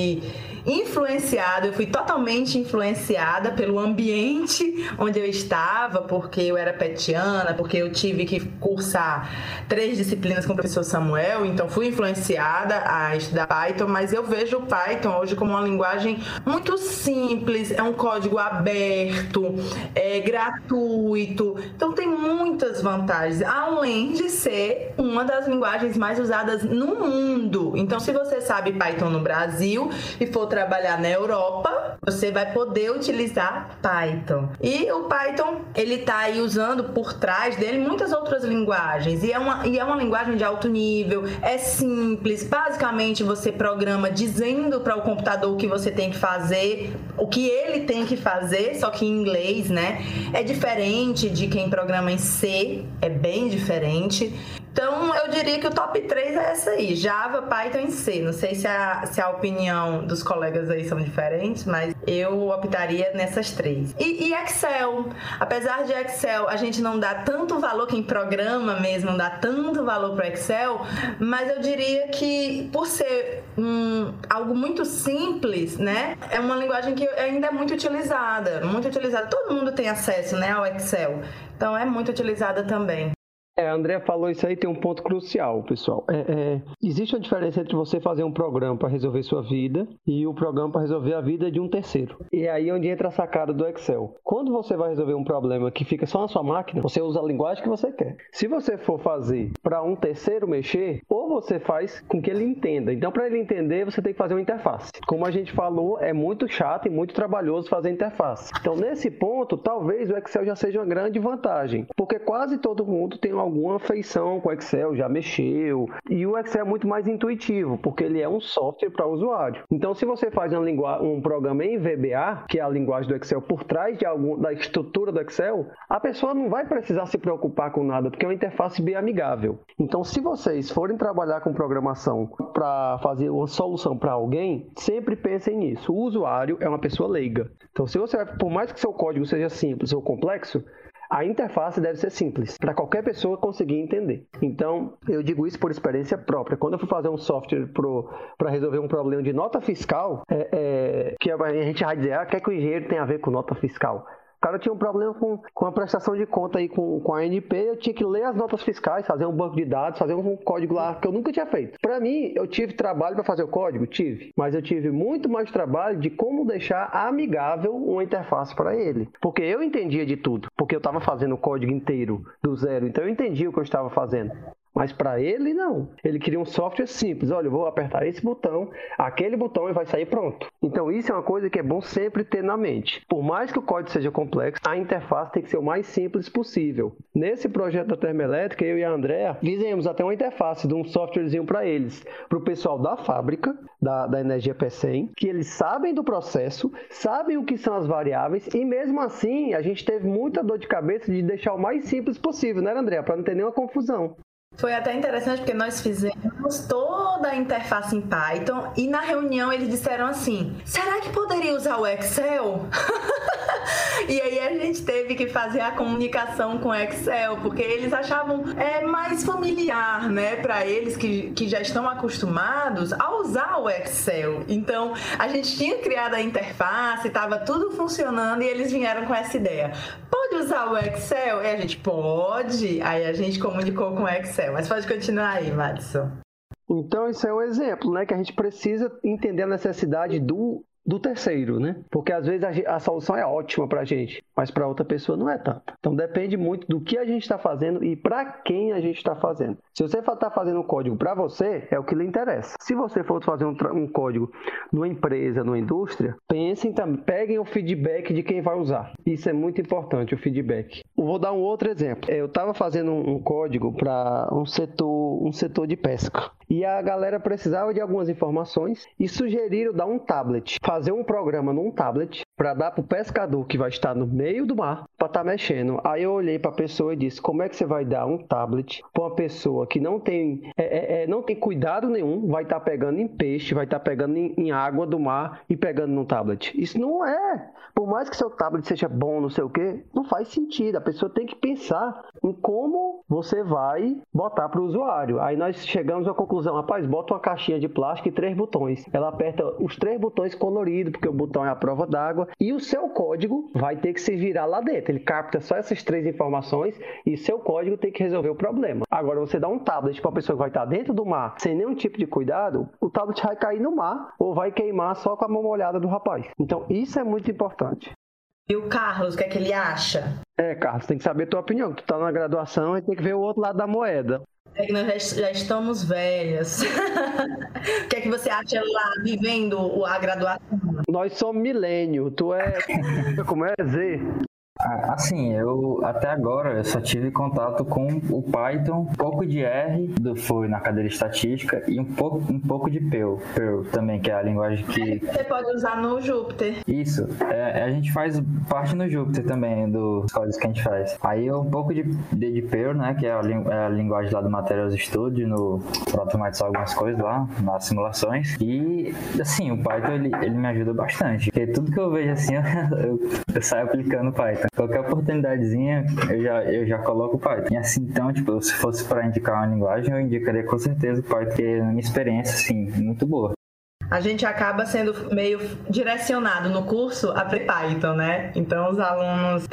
Speaker 2: Eu fui totalmente influenciada pelo ambiente onde eu estava, porque eu era petiana, porque eu tive que cursar 3 disciplinas com o professor Samuel, então fui influenciada a estudar Python, mas eu vejo o Python hoje como uma linguagem muito simples, é um código aberto, é gratuito, então tem muitas vantagens, além de ser uma das linguagens mais usadas no mundo. Então, se você sabe Python no Brasil e for trabalhar na Europa, você vai poder utilizar Python. E o Python, ele tá aí usando por trás dele muitas outras linguagens. E é uma linguagem de alto nível, é simples. Basicamente, você programa dizendo para o computador o que você tem que fazer, o que ele tem que fazer, só que em inglês, né? É diferente de quem programa em C, é bem diferente. Então, eu diria que o top 3 é essa aí, Java, Python e C. Não sei se a opinião dos colegas aí são diferentes, mas eu optaria nessas 3. E Excel. Apesar de Excel, a gente não dá tanto valor, quem programa mesmo não dá tanto valor para Excel, mas eu diria que por ser algo muito simples, né? É uma linguagem que ainda é muito utilizada. Todo mundo tem acesso, né, ao Excel. Então, é muito utilizada também.
Speaker 3: A Andrea falou isso aí, tem um ponto crucial, pessoal. Existe uma diferença entre você fazer um programa para resolver sua vida e o programa para resolver a vida de um terceiro. E é aí onde entra a sacada do Excel. Quando você vai resolver um problema que fica só na sua máquina, você usa a linguagem que você quer. Se você for fazer para um terceiro mexer, ou você faz com que ele entenda. Então, para ele entender, você tem que fazer uma interface. Como a gente falou, é muito chato e muito trabalhoso fazer interface. Então, nesse ponto, talvez o Excel já seja uma grande vantagem, porque quase todo mundo tem alguma afeição com o Excel, já mexeu, e o Excel é muito mais intuitivo, porque ele é um software para o usuário. Então, se você faz um programa em VBA, que é a linguagem do Excel, por trás da estrutura do Excel, a pessoa não vai precisar se preocupar com nada, porque é uma interface bem amigável. Então, se vocês forem trabalhar com programação para fazer uma solução para alguém, sempre pensem nisso. O usuário é uma pessoa leiga. Então, se você, por mais que seu código seja simples ou complexo, a interface deve ser simples, para qualquer pessoa conseguir entender. Então, eu digo isso por experiência própria. Quando eu fui fazer um software para resolver um problema de nota fiscal, que a gente vai dizer, o que é que o engenheiro tem a ver com nota fiscal? O cara tinha um problema com a prestação de conta aí com a ANP, eu tinha que ler as notas fiscais, fazer um banco de dados, fazer um código lá que eu nunca tinha feito. Para mim, eu tive trabalho para fazer o código? Tive. Mas eu tive muito mais trabalho de como deixar amigável uma interface para ele. Porque eu entendia de tudo, porque eu estava fazendo o código inteiro do zero, então eu entendia o que eu estava fazendo. Mas para ele, não. Ele queria um software simples. Olha, eu vou apertar esse botão, aquele botão e vai sair pronto. Então isso é uma coisa que é bom sempre ter na mente. Por mais que o código seja complexo, a interface tem que ser o mais simples possível. Nesse projeto da Termoelétrica, eu e a Andrea fizemos até uma interface de um softwarezinho para eles, para o pessoal da fábrica, da Energia P100, que eles sabem do processo, sabem o que são as variáveis e mesmo assim a gente teve muita dor de cabeça de deixar o mais simples possível, né, Andrea? Para não ter nenhuma confusão.
Speaker 5: Foi até interessante porque nós fizemos toda a interface em Python e na reunião eles disseram assim, será que poderia usar o Excel? E aí a gente teve que fazer a comunicação com o Excel, porque eles achavam mais familiar, né, para eles que já estão acostumados a usar o Excel. Então a gente tinha criado a interface, estava tudo funcionando e eles vieram com essa ideia. Pode usar o Excel? E a gente, pode. Aí a gente comunicou com o Excel. Mas pode continuar aí, Madison.
Speaker 3: Então, isso é um exemplo, né? Que a gente precisa entender a necessidade do terceiro, né? Porque às vezes a solução é ótima pra gente, mas pra outra pessoa não é tanto. Então depende muito do que a gente está fazendo e pra quem a gente está fazendo. Se você está fazendo um código pra você, é o que lhe interessa. Se você for fazer um código numa empresa, numa indústria, pensem também, peguem o feedback de quem vai usar. Isso é muito importante, o feedback. Eu vou dar um outro exemplo. Eu estava fazendo um código para um setor de pesca. E a galera precisava de algumas informações e sugeriram dar um tablet, fazer um programa num tablet para dar para o pescador que vai estar no meio do mar para estar mexendo. Aí eu olhei para a pessoa e disse, como é que você vai dar um tablet para uma pessoa que não tem cuidado nenhum, vai estar pegando em peixe, vai estar pegando em água do mar e pegando num tablet? Isso não é. Por mais que seu tablet seja bom, não sei o quê, não faz sentido. A pessoa tem que pensar em como você vai botar para o usuário. Aí nós chegamos à conclusão, rapaz, bota uma caixinha de plástico e 3 botões. Ela aperta os 3 botões coloridos, porque o botão é a prova d'água, e o seu código vai ter que se virar lá dentro. Ele capta só essas 3 informações e seu código tem que resolver o problema. Agora, você dá um tablet para a pessoa que vai estar dentro do mar, sem nenhum tipo de cuidado, o tablet vai cair no mar ou vai queimar só com a mão molhada do rapaz. Então, isso é muito importante.
Speaker 5: E o Carlos, o que é que ele acha?
Speaker 3: Carlos, tem que saber a tua opinião. Tu tá na graduação e tem que ver o outro lado da moeda.
Speaker 5: É que nós já estamos velhos. O que é que você acha lá, vivendo a graduação?
Speaker 3: Nós somos milênio. Tu é... Como é? Z?
Speaker 4: Assim, eu até agora eu só tive contato com o Python, um pouco de R, foi na cadeira de estatística, e um pouco de Perl também, que é a linguagem que...
Speaker 5: Você pode usar no Jupyter.
Speaker 4: Isso, a gente faz parte no Jupyter também, dos códigos que a gente faz. Aí um pouco de Perl, né, que é a linguagem lá do Materials Studio, para automatizar algumas coisas lá, nas simulações. E, assim, o Python, ele me ajuda bastante, porque tudo que eu vejo assim, eu saio aplicando o Python. Qualquer oportunidadezinha, eu já coloco o Python. E assim, então, tipo, se fosse para indicar uma linguagem, eu indicaria com certeza o Python, porque na minha experiência, assim, muito boa.
Speaker 5: A gente acaba sendo meio direcionado no curso a Python, né? Então, os alunos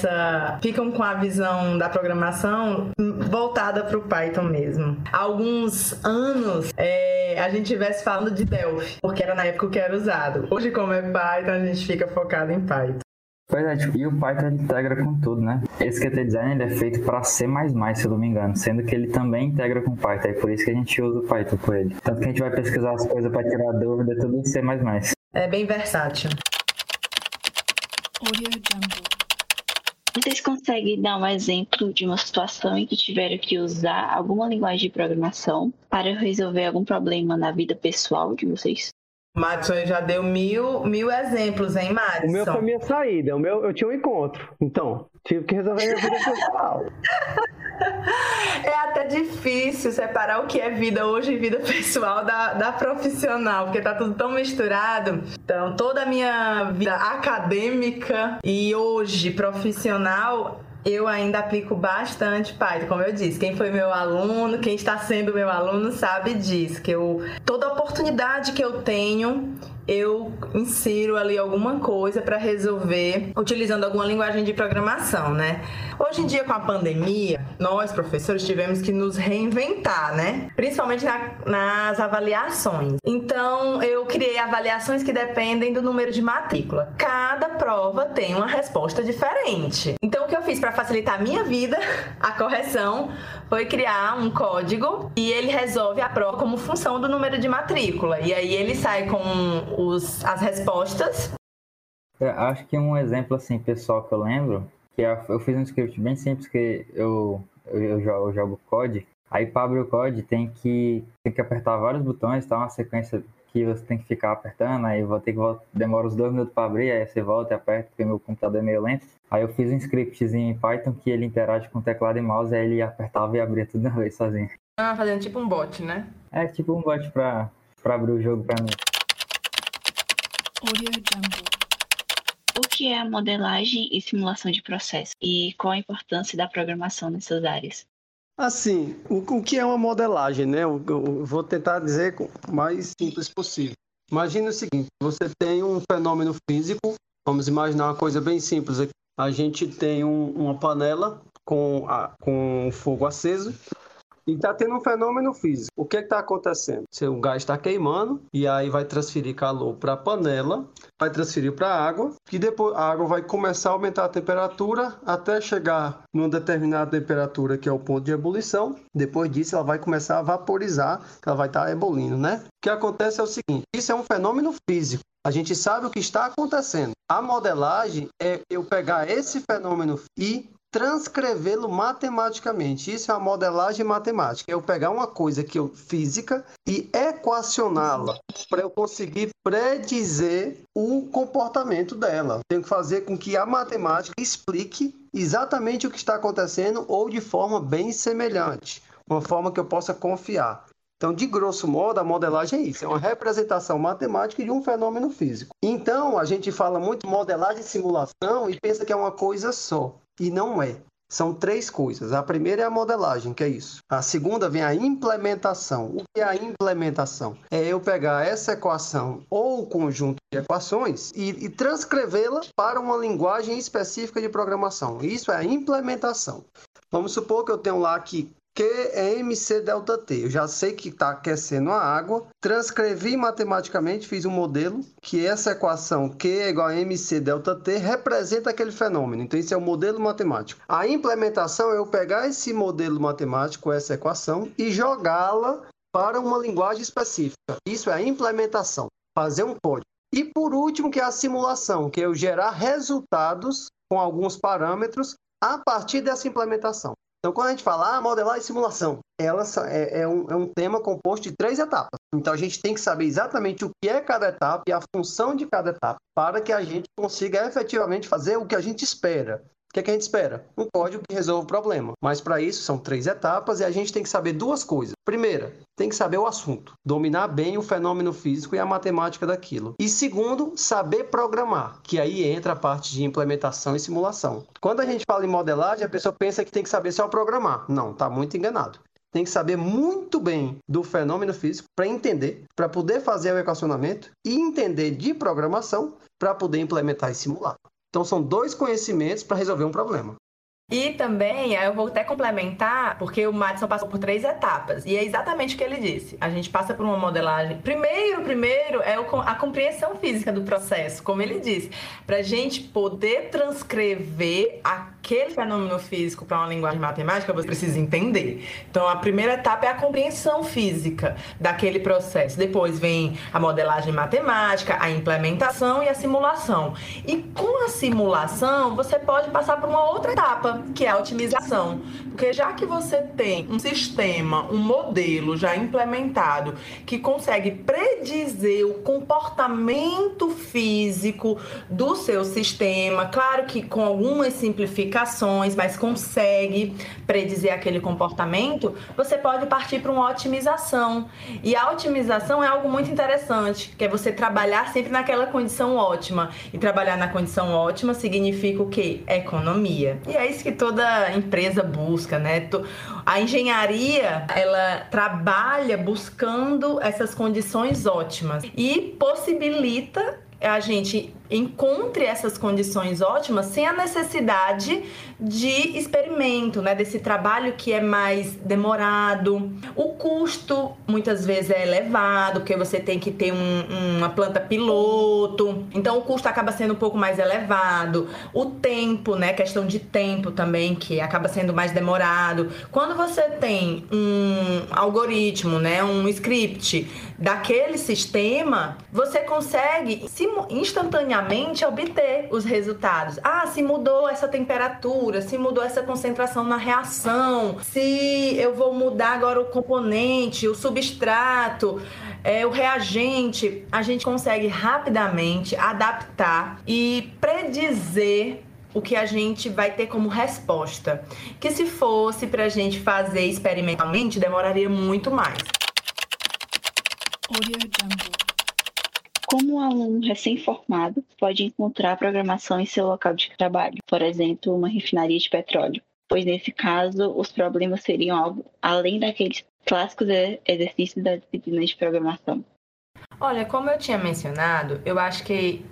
Speaker 5: ficam com a visão da programação voltada para o Python mesmo. Há alguns anos, a gente estivesse falando de Delphi, porque era na época que era usado. Hoje, como é Python, a gente fica focado em Python.
Speaker 4: Pois é, tipo, e o Python ele integra com tudo, né? Esse QT Design ele é feito para C++, se eu não me engano, sendo que ele também integra com Python, é por isso que a gente usa o Python com ele. Tanto que a gente vai pesquisar as coisas para tirar dúvida, tudo em C++.
Speaker 5: É bem versátil.
Speaker 1: Vocês conseguem dar um exemplo de uma situação em que tiveram que usar alguma linguagem de programação para resolver algum problema na vida pessoal de vocês?
Speaker 5: Madison já deu mil exemplos, hein, Madison?
Speaker 3: O meu foi minha saída, eu tinha um encontro, então tive que resolver minha vida pessoal.
Speaker 5: É até difícil separar o que é vida hoje e vida pessoal da profissional, porque tá tudo tão misturado. Então, toda a minha vida acadêmica e hoje profissional
Speaker 2: Eu ainda aplico bastante Python, como eu disse. Quem foi meu aluno, quem está sendo meu aluno sabe disso, que toda oportunidade que eu tenho, eu insiro ali alguma coisa para resolver utilizando alguma linguagem de programação, né? Hoje em dia, com a pandemia, nós, professores, tivemos que nos reinventar, né? Principalmente nas avaliações. Então, eu criei avaliações que dependem do número de matrícula. Cada prova tem uma resposta diferente. Então, o que eu fiz para facilitar a minha vida, a correção, foi criar um código e ele resolve a prova como função do número de matrícula. E aí ele sai com as respostas.
Speaker 4: Eu acho que um exemplo assim, pessoal, que eu lembro, que eu fiz um script bem simples, que eu jogo code. Aí para abrir o code tem que apertar vários botões, tá? Uma sequência que você tem que ficar apertando, aí demora uns 2 minutos para abrir, aí você volta e aperta, porque meu computador é meio lento. Aí eu fiz um scriptzinho em Python que ele interage com teclado e mouse, aí ele apertava e abria tudo de uma vez sozinho.
Speaker 2: Ah, fazendo tipo um bot, né?
Speaker 4: É tipo um bot pra abrir o jogo pra mim.
Speaker 1: O que é a modelagem e simulação de processo? E qual a importância da programação nessas áreas?
Speaker 3: Assim, o que é uma modelagem, né? Eu vou tentar dizer o mais simples possível. Imagine o seguinte, você tem um fenômeno físico, vamos imaginar uma coisa bem simples aqui. A gente tem uma panela com fogo aceso e está tendo um fenômeno físico. O que está acontecendo? O gás está queimando e aí vai transferir calor para a panela, vai transferir para a água, e depois a água vai começar a aumentar a temperatura até chegar numa determinada temperatura, que é o ponto de ebulição. Depois disso, ela vai começar a vaporizar, ela vai estar ebulindo, né? O que acontece é o seguinte, isso é um fenômeno físico. A gente sabe o que está acontecendo. A modelagem é eu pegar esse fenômeno e transcrevê-lo matematicamente. Isso é a modelagem matemática. Eu pegar uma coisa física e equacioná-la para eu conseguir predizer o comportamento dela. Tenho que fazer com que a matemática explique exatamente o que está acontecendo ou de forma bem semelhante, uma forma que eu possa confiar. Então, de grosso modo, a modelagem é isso, é uma representação matemática de um fenômeno físico. Então, a gente fala muito modelagem e simulação e pensa que é uma coisa só. E não é. São 3 coisas. A primeira é a modelagem, que é isso. A segunda vem a implementação. O que é a implementação? É eu pegar essa equação ou conjunto de equações e transcrevê-la para uma linguagem específica de programação. Isso é a implementação. Vamos supor que eu tenho lá que Q é MC delta T. Eu já sei que está aquecendo a água, transcrevi matematicamente, fiz um modelo, que essa equação Q é igual a MC delta T representa aquele fenômeno. Então, isso é o modelo matemático. A implementação é eu pegar esse modelo matemático, essa equação, e jogá-la para uma linguagem específica. Isso é a implementação, fazer um código. E, por último, que é a simulação, que é eu gerar resultados com alguns parâmetros a partir dessa implementação. Então, quando a gente fala modelar e simulação, ela é um tema composto de 3 etapas. Então, a gente tem que saber exatamente o que é cada etapa e a função de cada etapa para que a gente consiga efetivamente fazer o que a gente espera. O que é que a gente espera? Um código que resolva o problema. Mas, para isso, são 3 etapas e a gente tem que saber 2 coisas. Primeira, tem que saber o assunto. Dominar bem o fenômeno físico e a matemática daquilo. E segundo, saber programar, que aí entra a parte de implementação e simulação. Quando a gente fala em modelagem, a pessoa pensa que tem que saber só programar. Não, está muito enganado. Tem que saber muito bem do fenômeno físico para entender, para poder fazer o equacionamento e entender de programação para poder implementar e simular. Então, são 2 conhecimentos para resolver um problema.
Speaker 2: E também, eu vou até complementar, porque o Madison passou por 3 etapas. E é exatamente o que ele disse. A gente passa por uma modelagem. Primeiro é a compreensão física do processo, como ele disse. Para a gente poder transcrever aquele fenômeno físico para uma linguagem matemática, você precisa entender. Então, a primeira etapa é a compreensão física daquele processo. Depois vem a modelagem matemática, a implementação e a simulação. E com a simulação, você pode passar por uma outra etapa, que é a otimização. Porque já que você tem um sistema, um modelo já implementado que consegue predizer o comportamento físico do seu sistema, claro que com algumas simplificações, mas consegue predizer aquele comportamento, você pode partir para uma otimização. E a otimização é algo muito interessante, que é você trabalhar sempre naquela condição ótima. E trabalhar na condição ótima significa o quê? Economia. E aí, condições que toda empresa busca, né? A engenharia, ela trabalha buscando essas condições ótimas e possibilita a gente encontre essas condições ótimas sem a necessidade de experimento, né? Desse trabalho que é mais demorado. O custo muitas vezes é elevado, porque você tem que ter uma planta piloto, então o custo acaba sendo um pouco mais elevado. O tempo, né? Questão de tempo também, que acaba sendo mais demorado. Quando você tem um algoritmo, né? Um script daquele sistema, você consegue instantaneamente obter os resultados. Se mudou essa temperatura, se mudou essa concentração na reação, se eu vou mudar agora o componente, o substrato, o reagente, a gente consegue rapidamente adaptar e predizer o que a gente vai ter como resposta. Que se fosse pra gente fazer experimentalmente, demoraria muito mais.
Speaker 1: Como um aluno recém-formado pode encontrar programação em seu local de trabalho, por exemplo, uma refinaria de petróleo? Pois nesse caso, os problemas seriam algo além daqueles clássicos exercícios da disciplina de programação.
Speaker 2: Olha, como eu tinha mencionado, eu acho que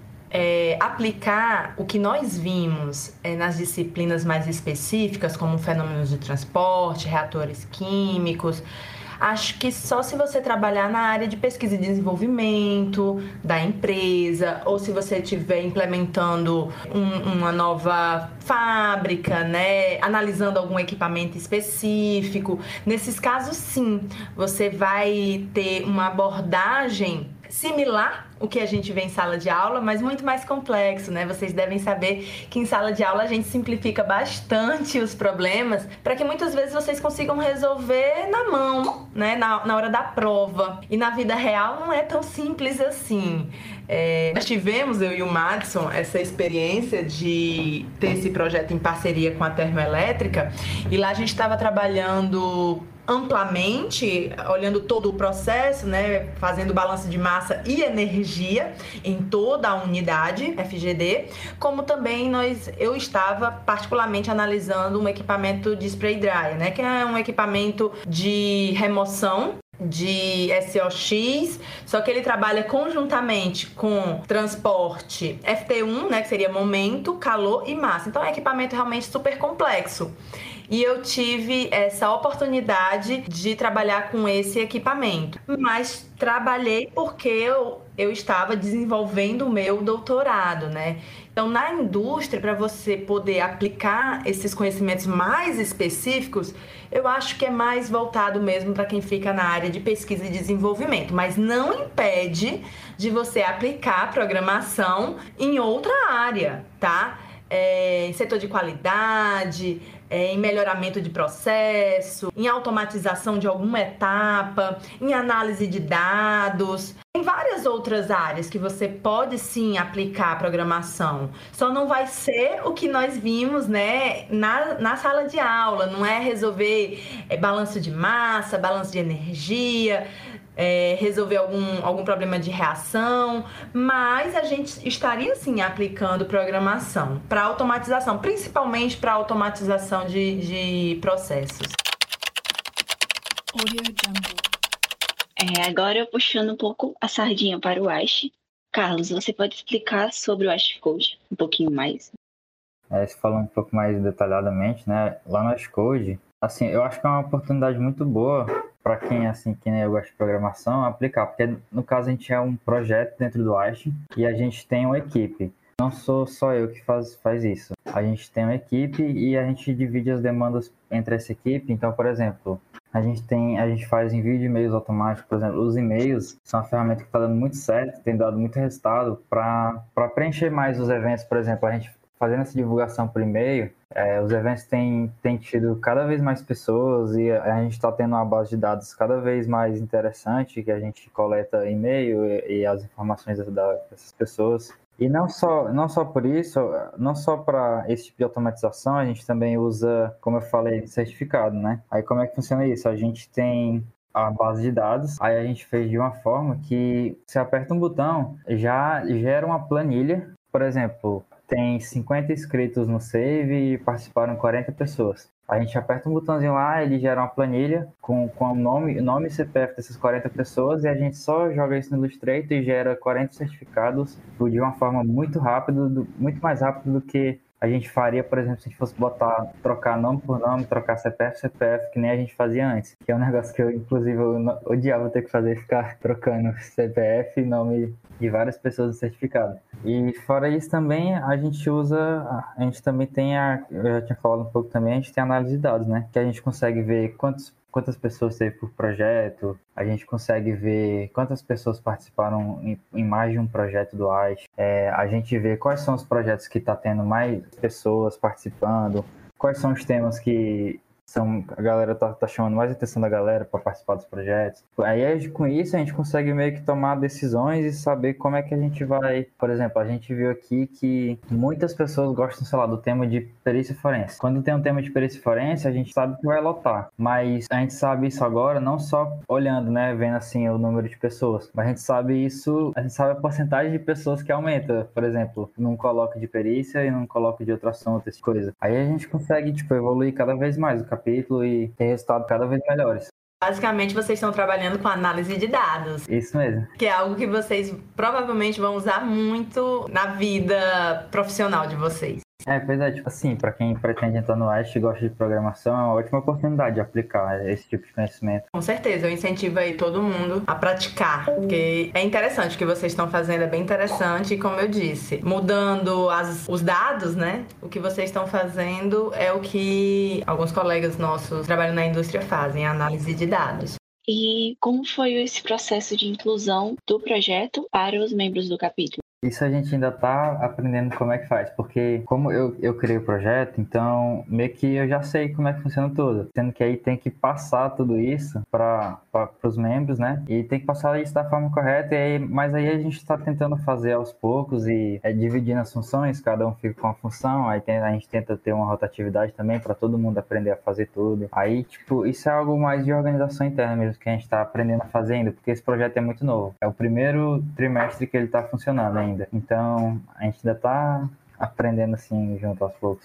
Speaker 2: aplicar o que nós vimos nas disciplinas mais específicas, como fenômenos de transporte, reatores químicos, acho que só se você trabalhar na área de pesquisa e desenvolvimento da empresa, ou se você estiver implementando uma nova fábrica, né, analisando algum equipamento específico. Nesses casos, sim, você vai ter uma abordagem similar o que a gente vê em sala de aula, mas muito mais complexo, né? Vocês devem saber que em sala de aula a gente simplifica bastante os problemas para que muitas vezes vocês consigam resolver na mão, né? Na hora da prova. E na vida real não é tão simples assim. Nós tivemos, eu e o Madison, essa experiência de ter esse projeto em parceria com a Termoelétrica, e lá a gente estava trabalhando amplamente, olhando todo o processo, né, fazendo balanço de massa e energia em toda a unidade FGD, como também eu estava particularmente analisando um equipamento de spray dryer, né, que é um equipamento de remoção de SOX, só que ele trabalha conjuntamente com transporte FT1, né, que seria momento, calor e massa. Então é um equipamento realmente super complexo. E eu tive essa oportunidade de trabalhar com esse equipamento. Mas trabalhei porque eu estava desenvolvendo o meu doutorado, né? Então, na indústria, para você poder aplicar esses conhecimentos mais específicos, eu acho que é mais voltado mesmo para quem fica na área de pesquisa e desenvolvimento. Mas não impede de você aplicar a programação em outra área, tá? Em setor de qualidade, em melhoramento de processo, em automatização de alguma etapa, em análise de dados, em várias outras áreas que você pode sim aplicar a programação. Só não vai ser o que nós vimos, né, na sala de aula, não é resolver balanço de massa, balanço de energia, resolver algum problema de reação, mas a gente estaria sim aplicando programação para automatização, principalmente para automatização de processos.
Speaker 1: Agora eu puxando um pouco a sardinha para o ASH. Carlos, você pode explicar sobre o ASH Code um pouquinho mais?
Speaker 4: Se falando um pouco mais detalhadamente, né, lá no ASH Code, assim, eu acho que é uma oportunidade muito boa para quem, assim, que nem eu gosto de programação, aplicar, porque no caso a gente é um projeto dentro do ASH e a gente tem uma equipe. Não sou só eu que faz isso. A gente tem uma equipe e a gente divide as demandas entre essa equipe. Então, por exemplo, a gente faz envio de e-mails automáticos. Por exemplo, os e-mails são uma ferramenta que está dando muito certo, tem dado muito resultado para preencher mais os eventos. Por exemplo, a gente fazendo essa divulgação por e-mail, os eventos têm tido cada vez mais pessoas e a gente está tendo uma base de dados cada vez mais interessante, que a gente coleta e-mail e as informações dessas pessoas. E não só por isso, não só para esse tipo de automatização, a gente também usa, como eu falei, certificado, né? Aí como é que funciona isso? A gente tem a base de dados, aí a gente fez de uma forma que você aperta um botão, já gera uma planilha. Por exemplo, tem 50 inscritos no Save e participaram 40 pessoas. A gente aperta um botãozinho lá, ele gera uma planilha com o nome e CPF dessas 40 pessoas e a gente só joga isso no Illustrator e gera 40 certificados de uma forma muito rápida, muito mais rápido do que a gente faria, por exemplo, se a gente fosse trocar nome por nome, trocar CPF, que nem a gente fazia antes. Que é um negócio que eu, inclusive, odiava ter que fazer, ficar trocando CPF e nome de várias pessoas no certificado. E fora isso também, a gente também tem eu já tinha falado um pouco também, a gente tem análise de dados, né? Que a gente consegue ver quantas pessoas teve por projeto, a gente consegue ver quantas pessoas participaram em mais de um projeto do AIS, a gente vê quais são os projetos que está tendo mais pessoas participando, quais são os temas que a galera tá chamando mais a atenção da galera para participar dos projetos. Aí com isso a gente consegue meio que tomar decisões e saber como é que a gente vai. Por exemplo, a gente viu aqui que muitas pessoas gostam, sei lá, do tema de perícia forense. Quando tem um tema de perícia forense, a gente sabe que vai lotar. Mas a gente sabe isso agora não só olhando, né, vendo assim o número de pessoas, mas a gente sabe a porcentagem de pessoas que aumenta. Por exemplo, num coloque de perícia e num coloque de outro assunto, essa coisa. Aí a gente consegue, evoluir cada vez mais o capítulo e ter resultados cada vez melhores.
Speaker 2: Basicamente, vocês estão trabalhando com análise de dados.
Speaker 4: Isso mesmo.
Speaker 2: Que é algo que vocês provavelmente vão usar muito na vida profissional de vocês.
Speaker 4: Pois é, assim, para quem pretende entrar no AIST e gosta de programação, é uma ótima oportunidade de aplicar esse tipo de conhecimento.
Speaker 2: Com certeza, eu incentivo aí todo mundo a praticar, porque é interessante o que vocês estão fazendo, é bem interessante, e como eu disse, mudando os dados, né? O que vocês estão fazendo é o que alguns colegas nossos que trabalham na indústria fazem, análise de dados.
Speaker 1: E como foi esse processo de inclusão do projeto para os membros do capítulo?
Speaker 4: Isso a gente ainda tá aprendendo como é que faz, porque como eu criei o projeto, então meio que eu já sei como é que funciona tudo, sendo que aí tem que passar tudo isso para os membros, né? E tem que passar isso da forma correta, mas aí a gente está tentando fazer aos poucos e dividindo as funções, cada um fica com uma função, aí a gente tenta ter uma rotatividade também para todo mundo aprender a fazer tudo. Aí, isso é algo mais de organização interna mesmo, que a gente está aprendendo a fazer ainda, porque esse projeto é muito novo. É o primeiro trimestre que ele está funcionando ainda. Então, a gente ainda tá aprendendo assim, junto aos poucos.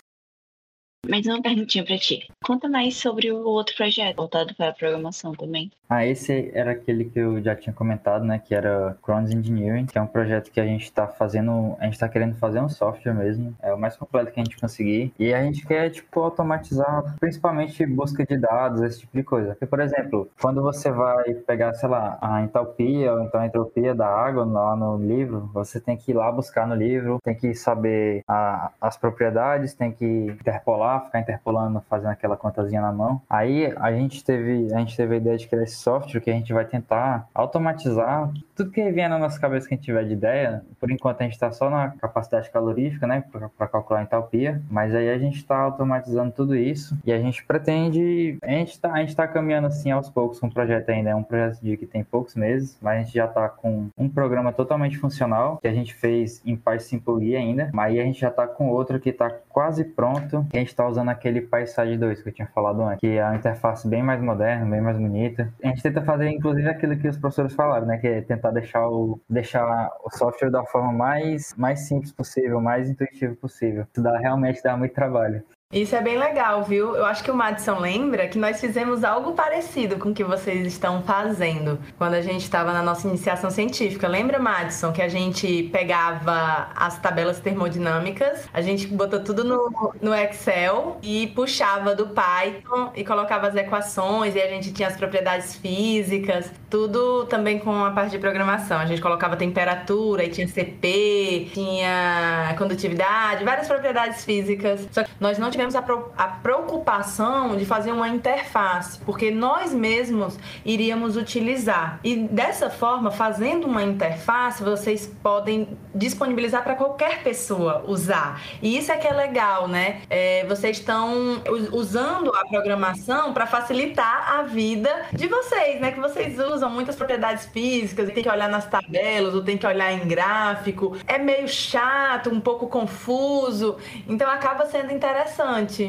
Speaker 1: Mais uma perguntinha pra ti. Conta mais sobre o outro projeto, voltado para a programação também.
Speaker 4: Esse era aquele que eu já tinha comentado, né? Que era Cronus Engineering, que é um projeto que a gente tá querendo fazer um software mesmo. É o mais completo que a gente conseguir. E a gente quer, automatizar, principalmente busca de dados, esse tipo de coisa. Porque, por exemplo, quando você vai pegar, sei lá, a entalpia ou então a entropia da água lá no livro, você tem que ir lá buscar no livro, tem que saber as propriedades, tem que ficar interpolando, fazendo aquela contazinha na mão. Aí a gente teve a ideia de criar esse software que a gente vai tentar automatizar tudo que vier na nossa cabeça que a gente tiver de ideia. Por enquanto a gente está só na capacidade calorífica, né, para calcular a entalpia, mas aí a gente está automatizando tudo isso e a gente pretende, a gente está caminhando assim aos poucos com o projeto ainda. É um projeto que tem poucos meses, mas a gente já está com um programa totalmente funcional que a gente fez em PySimple ainda, mas aí a gente já está com outro que está quase pronto, que a gente está usando aquele PySide 2 que eu tinha falado antes, que é uma interface bem mais moderna, bem mais bonita. A gente tenta fazer, inclusive, aquilo que os professores falaram, né? Que é tentar deixar o software da forma mais simples possível, mais intuitivo possível. Isso realmente dá muito trabalho.
Speaker 2: Isso é bem legal, viu? Eu acho que o Madison lembra que nós fizemos algo parecido com o que vocês estão fazendo quando a gente estava na nossa iniciação científica. Lembra, Madison, que a gente pegava as tabelas termodinâmicas, a gente botou tudo no Excel e puxava do Python e colocava as equações e a gente tinha as propriedades físicas, tudo também com a parte de programação. A gente colocava temperatura e tinha CP, tinha condutividade, várias propriedades físicas. Só que nós não tivemos a preocupação de fazer uma interface, porque nós mesmos iríamos utilizar. E dessa forma, fazendo uma interface, vocês podem disponibilizar para qualquer pessoa usar. E isso é que é legal, né? Vocês estão usando a programação para facilitar a vida de vocês, né? Que vocês usam muitas propriedades físicas e tem que olhar nas tabelas ou tem que olhar em gráfico. É meio chato, um pouco confuso, então acaba sendo interessante.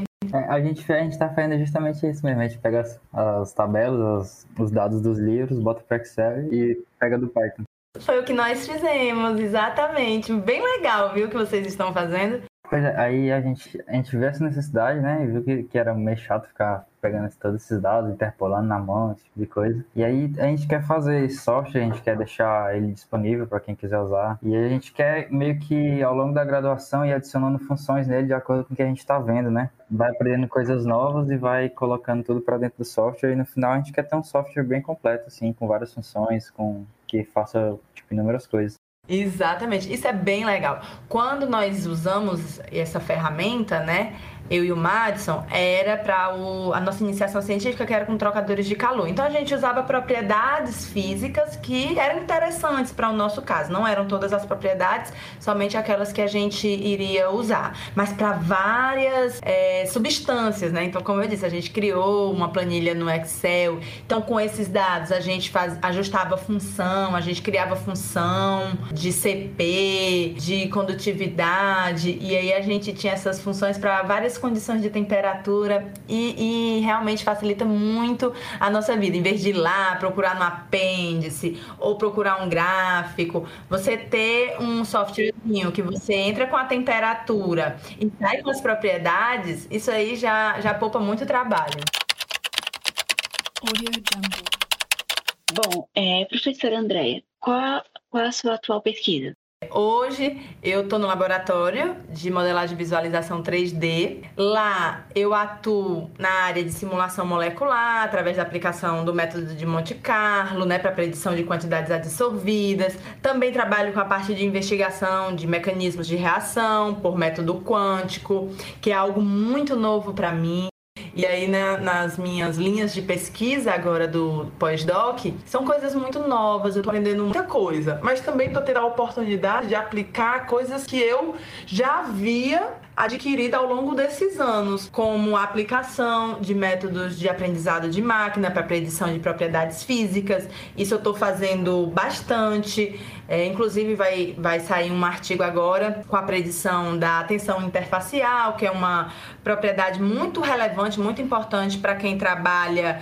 Speaker 4: A gente tá fazendo justamente isso mesmo. A gente pega as tabelas, os dados dos livros, bota para Excel e pega do Python.
Speaker 2: Foi o que nós fizemos, exatamente. Bem legal, viu, o que vocês estão fazendo.
Speaker 4: Pois é, aí a gente viu essa necessidade, né? E viu que era meio chato ficar pegando todos esses dados, interpolando na mão, esse tipo de coisa. E aí a gente quer fazer esse software, a gente quer deixar ele disponível para quem quiser usar. E a gente quer meio que ao longo da graduação ir adicionando funções nele de acordo com o que a gente está vendo, né? Vai aprendendo coisas novas e vai colocando tudo para dentro do software. E no final a gente quer ter um software bem completo, assim, com várias funções, que faça tipo, inúmeras coisas.
Speaker 2: Exatamente, isso é bem legal. Quando nós usamos essa ferramenta, né, eu e o Madison, era para a nossa iniciação científica, que era com trocadores de calor. Então a gente usava propriedades físicas que eram interessantes para o nosso caso. Não eram todas as propriedades, somente aquelas que a gente iria usar, mas para várias substâncias, né? Então, como eu disse, a gente criou uma planilha no Excel. Então, com esses dados, a gente ajustava função, a gente criava função de CP, de condutividade, e aí a gente tinha essas funções para várias condições de temperatura e realmente facilita muito a nossa vida. Em vez de ir lá procurar no apêndice ou procurar um gráfico, você ter um softwarezinho que você entra com a temperatura e sai com as propriedades, isso aí já poupa muito trabalho.
Speaker 1: Bom, professora Andréia, qual é a sua atual pesquisa?
Speaker 2: Hoje eu estou no laboratório de modelagem e visualização 3D. Lá eu atuo na área de simulação molecular, através da aplicação do método de Monte Carlo, né, para predição de quantidades adsorvidas. Também trabalho com a parte de investigação de mecanismos de reação por método quântico, que é algo muito novo para mim. E aí, né, nas minhas linhas de pesquisa agora do pós-doc, são coisas muito novas, eu tô aprendendo muita coisa. Mas também tô tendo a oportunidade de aplicar coisas que eu já havia adquirido ao longo desses anos, como a aplicação de métodos de aprendizado de máquina para predição de propriedades físicas. Isso eu tô fazendo bastante. Inclusive vai sair um artigo agora com a predição da tensão interfacial, que é uma propriedade muito relevante, muito importante para quem trabalha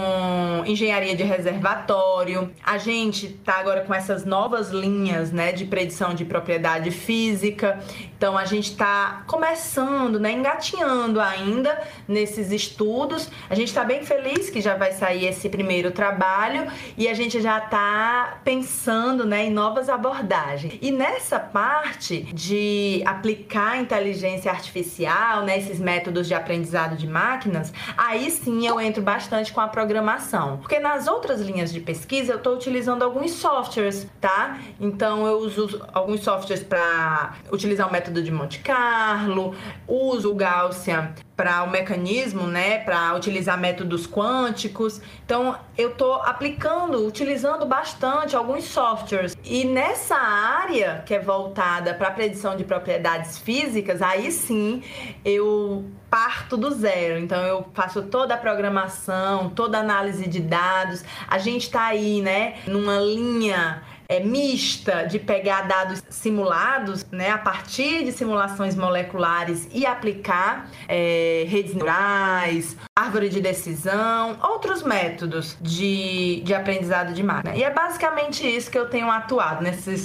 Speaker 2: com engenharia de reservatório. A gente está agora com essas novas linhas, né, de predição de propriedade física. Então a gente está começando, né, engatinhando ainda nesses estudos. A gente está bem feliz que já vai sair esse primeiro trabalho e a gente já está pensando, né, em novas abordagens. E nessa parte de aplicar inteligência artificial, né, esses métodos de aprendizado de máquinas, aí sim eu entro bastante com a programação. Porque nas outras linhas de pesquisa eu estou utilizando alguns softwares, tá? Então eu uso alguns softwares para utilizar o método de Monte Carlo, uso o Gaussian para o mecanismo, né, para utilizar métodos quânticos. Então, eu estou utilizando bastante alguns softwares. E nessa área que é voltada para a predição de propriedades físicas, aí sim eu parto do zero. Então, eu faço toda a programação, toda a análise de dados. A gente está aí, né, numa linha mista de pegar dados simulados, né, a partir de simulações moleculares e aplicar redes neurais, árvore de decisão, outros métodos de aprendizado de máquina. E é basicamente isso que eu tenho atuado nessas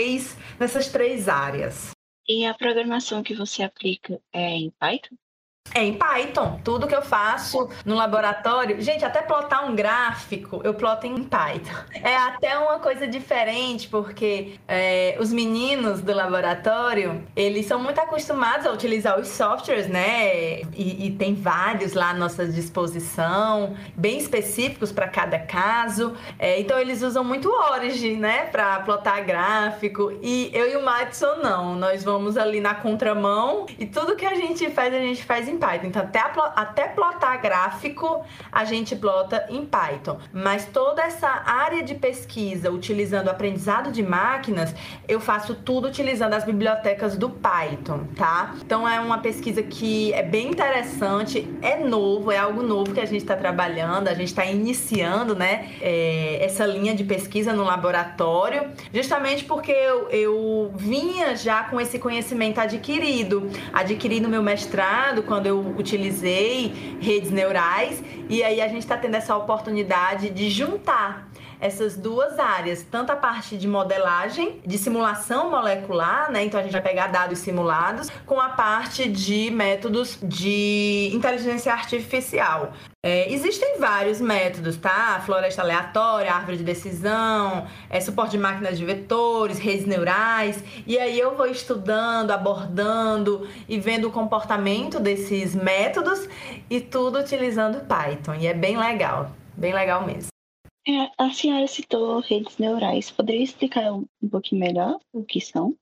Speaker 2: três áreas.
Speaker 1: E a programação que você aplica é em Python?
Speaker 2: É em Python. Tudo que eu faço no laboratório... Gente, até plotar um gráfico, eu ploto em Python. É até uma coisa diferente, porque os meninos do laboratório, eles são muito acostumados a utilizar os softwares, né? E tem vários lá à nossa disposição, bem específicos para cada caso. Então, eles usam muito o Origin, né? Para plotar gráfico. E eu e o Madison, não. Nós vamos ali na contramão e tudo que a gente faz em Python. Então, até plotar gráfico, a gente plota em Python. Mas toda essa área de pesquisa, utilizando o aprendizado de máquinas, eu faço tudo utilizando as bibliotecas do Python, tá? Então, é uma pesquisa que é bem interessante, é novo, é algo novo que a gente está trabalhando, a gente está iniciando, né, essa linha de pesquisa no laboratório, justamente porque eu vinha já com esse conhecimento adquirido no meu mestrado, quando eu utilizei redes neurais, e aí a gente está tendo essa oportunidade de juntar essas duas áreas, tanto a parte de modelagem, de simulação molecular, né? Então a gente vai pegar dados simulados, com a parte de métodos de inteligência artificial. Existem vários métodos, tá? Floresta aleatória, árvore de decisão, suporte de máquinas de vetores, redes neurais. E aí eu vou estudando, abordando e vendo o comportamento desses métodos e tudo utilizando Python. E é bem legal mesmo.
Speaker 1: A senhora citou redes neurais. Poderia explicar um pouquinho melhor o que são?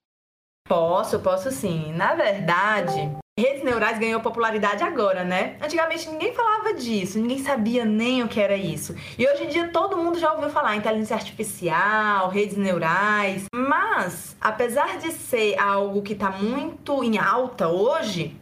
Speaker 2: Posso sim. Na verdade, redes neurais ganhou popularidade agora, né? Antigamente ninguém falava disso, ninguém sabia nem o que era isso. E hoje em dia todo mundo já ouviu falar em inteligência artificial, redes neurais. Mas, apesar de ser algo que está muito em alta hoje,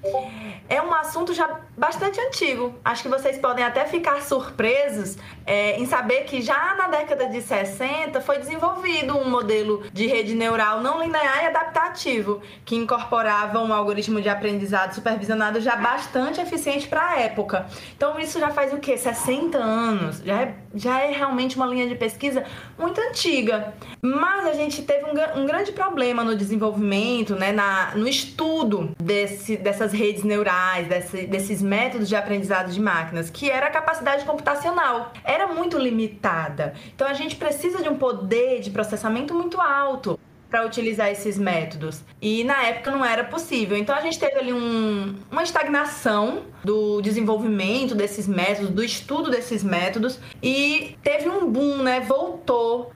Speaker 2: é um assunto já bastante antigo. Acho que vocês podem até ficar surpresos em saber que já na década de 60 foi desenvolvido um modelo de rede neural não linear e adaptativo, que incorporava um algoritmo de aprendizado supervisionado já bastante eficiente para a época. Então isso já faz o quê? 60 anos. Já é realmente uma linha de pesquisa muito antiga. Mas a gente teve um grande problema no desenvolvimento, né, no estudo dessas redes neurais, desses métodos de aprendizado de máquinas, que era a capacidade computacional. Era muito limitada. Então a gente precisa de um poder de processamento muito alto para utilizar esses métodos. E na época não era possível. Então a gente teve ali uma estagnação do desenvolvimento desses métodos, do estudo desses métodos, e teve um boom, né? Voltou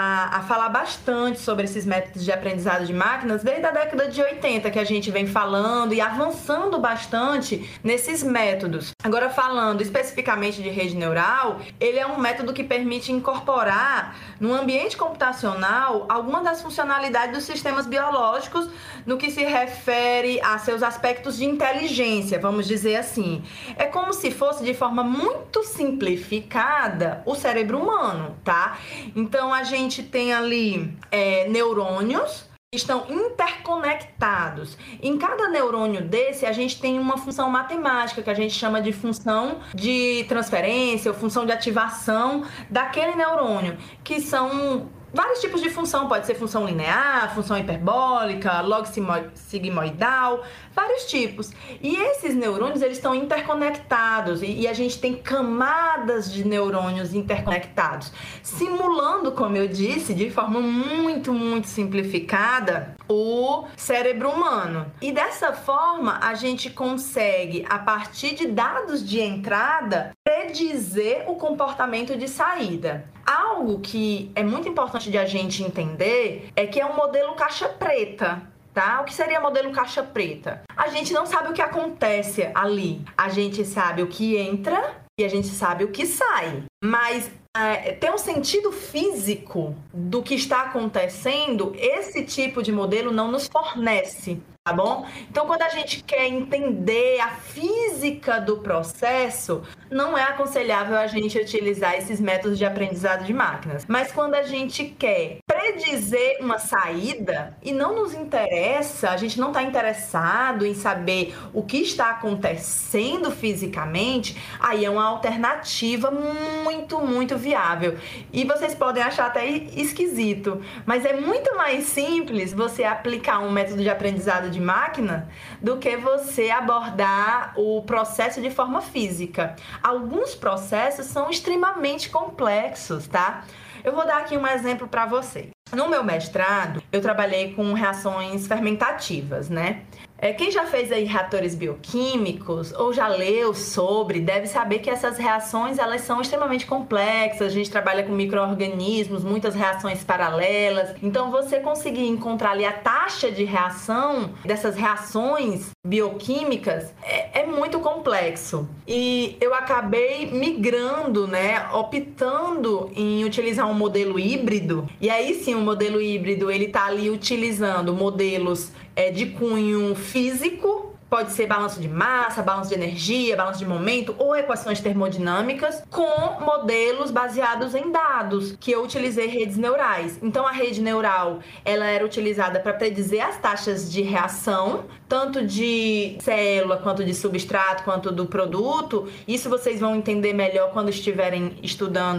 Speaker 2: a falar bastante sobre esses métodos de aprendizado de máquinas desde a década de 80, que a gente vem falando e avançando bastante nesses métodos. Agora, falando especificamente de rede neural, ele é um método que permite incorporar no ambiente computacional algumas das funcionalidades dos sistemas biológicos no que se refere a seus aspectos de inteligência, vamos dizer assim. É como se fosse, de forma muito simplificada, o cérebro humano, tá? Então a gente tem ali neurônios que estão interconectados. Em cada neurônio desse, a gente tem uma função matemática que a gente chama de função de transferência ou função de ativação daquele neurônio, que são vários tipos de função. Pode ser função linear, função hiperbólica, log-sigmoidal, vários tipos. E esses neurônios, eles estão interconectados e a gente tem camadas de neurônios interconectados, simulando, como eu disse, de forma muito, muito simplificada, o cérebro humano. E dessa forma, a gente consegue, a partir de dados de entrada, predizer o comportamento de saída. Algo que é muito importante de a gente entender é que é um modelo caixa preta, tá? O que seria modelo caixa preta? A gente não sabe o que acontece ali. A gente sabe o que entra e a gente sabe o que sai. Mas ter um sentido físico do que está acontecendo, esse tipo de modelo não nos fornece. Tá bom? Então, quando a gente quer entender a física do processo, não é aconselhável a gente utilizar esses métodos de aprendizado de máquinas. Mas quando a gente quer predizer uma saída e não nos interessa, a gente não está interessado em saber o que está acontecendo fisicamente, aí é uma alternativa muito, muito viável. E vocês podem achar até esquisito, mas é muito mais simples você aplicar um método de aprendizado de máquina do que você abordar o processo de forma física. Alguns processos são extremamente complexos, tá? Eu vou dar aqui um exemplo para vocês. No meu mestrado, eu trabalhei com reações fermentativas, né? Quem já fez aí reatores bioquímicos ou já leu sobre, deve saber que essas reações, elas são extremamente complexas. A gente trabalha com micro-organismos, muitas reações paralelas. Então, você conseguir encontrar ali a taxa de reação dessas reações bioquímicas é muito complexo. E eu acabei migrando, né, optando em utilizar um modelo híbrido. E aí sim, o modelo híbrido, ele tá ali utilizando modelos de cunho físico, pode ser balanço de massa, balanço de energia, balanço de momento ou equações termodinâmicas, com modelos baseados em dados, que eu utilizei redes neurais. Então a rede neural, ela era utilizada para predizer as taxas de reação, tanto de célula, quanto de substrato, quanto do produto. Isso vocês vão entender melhor quando estiverem estudando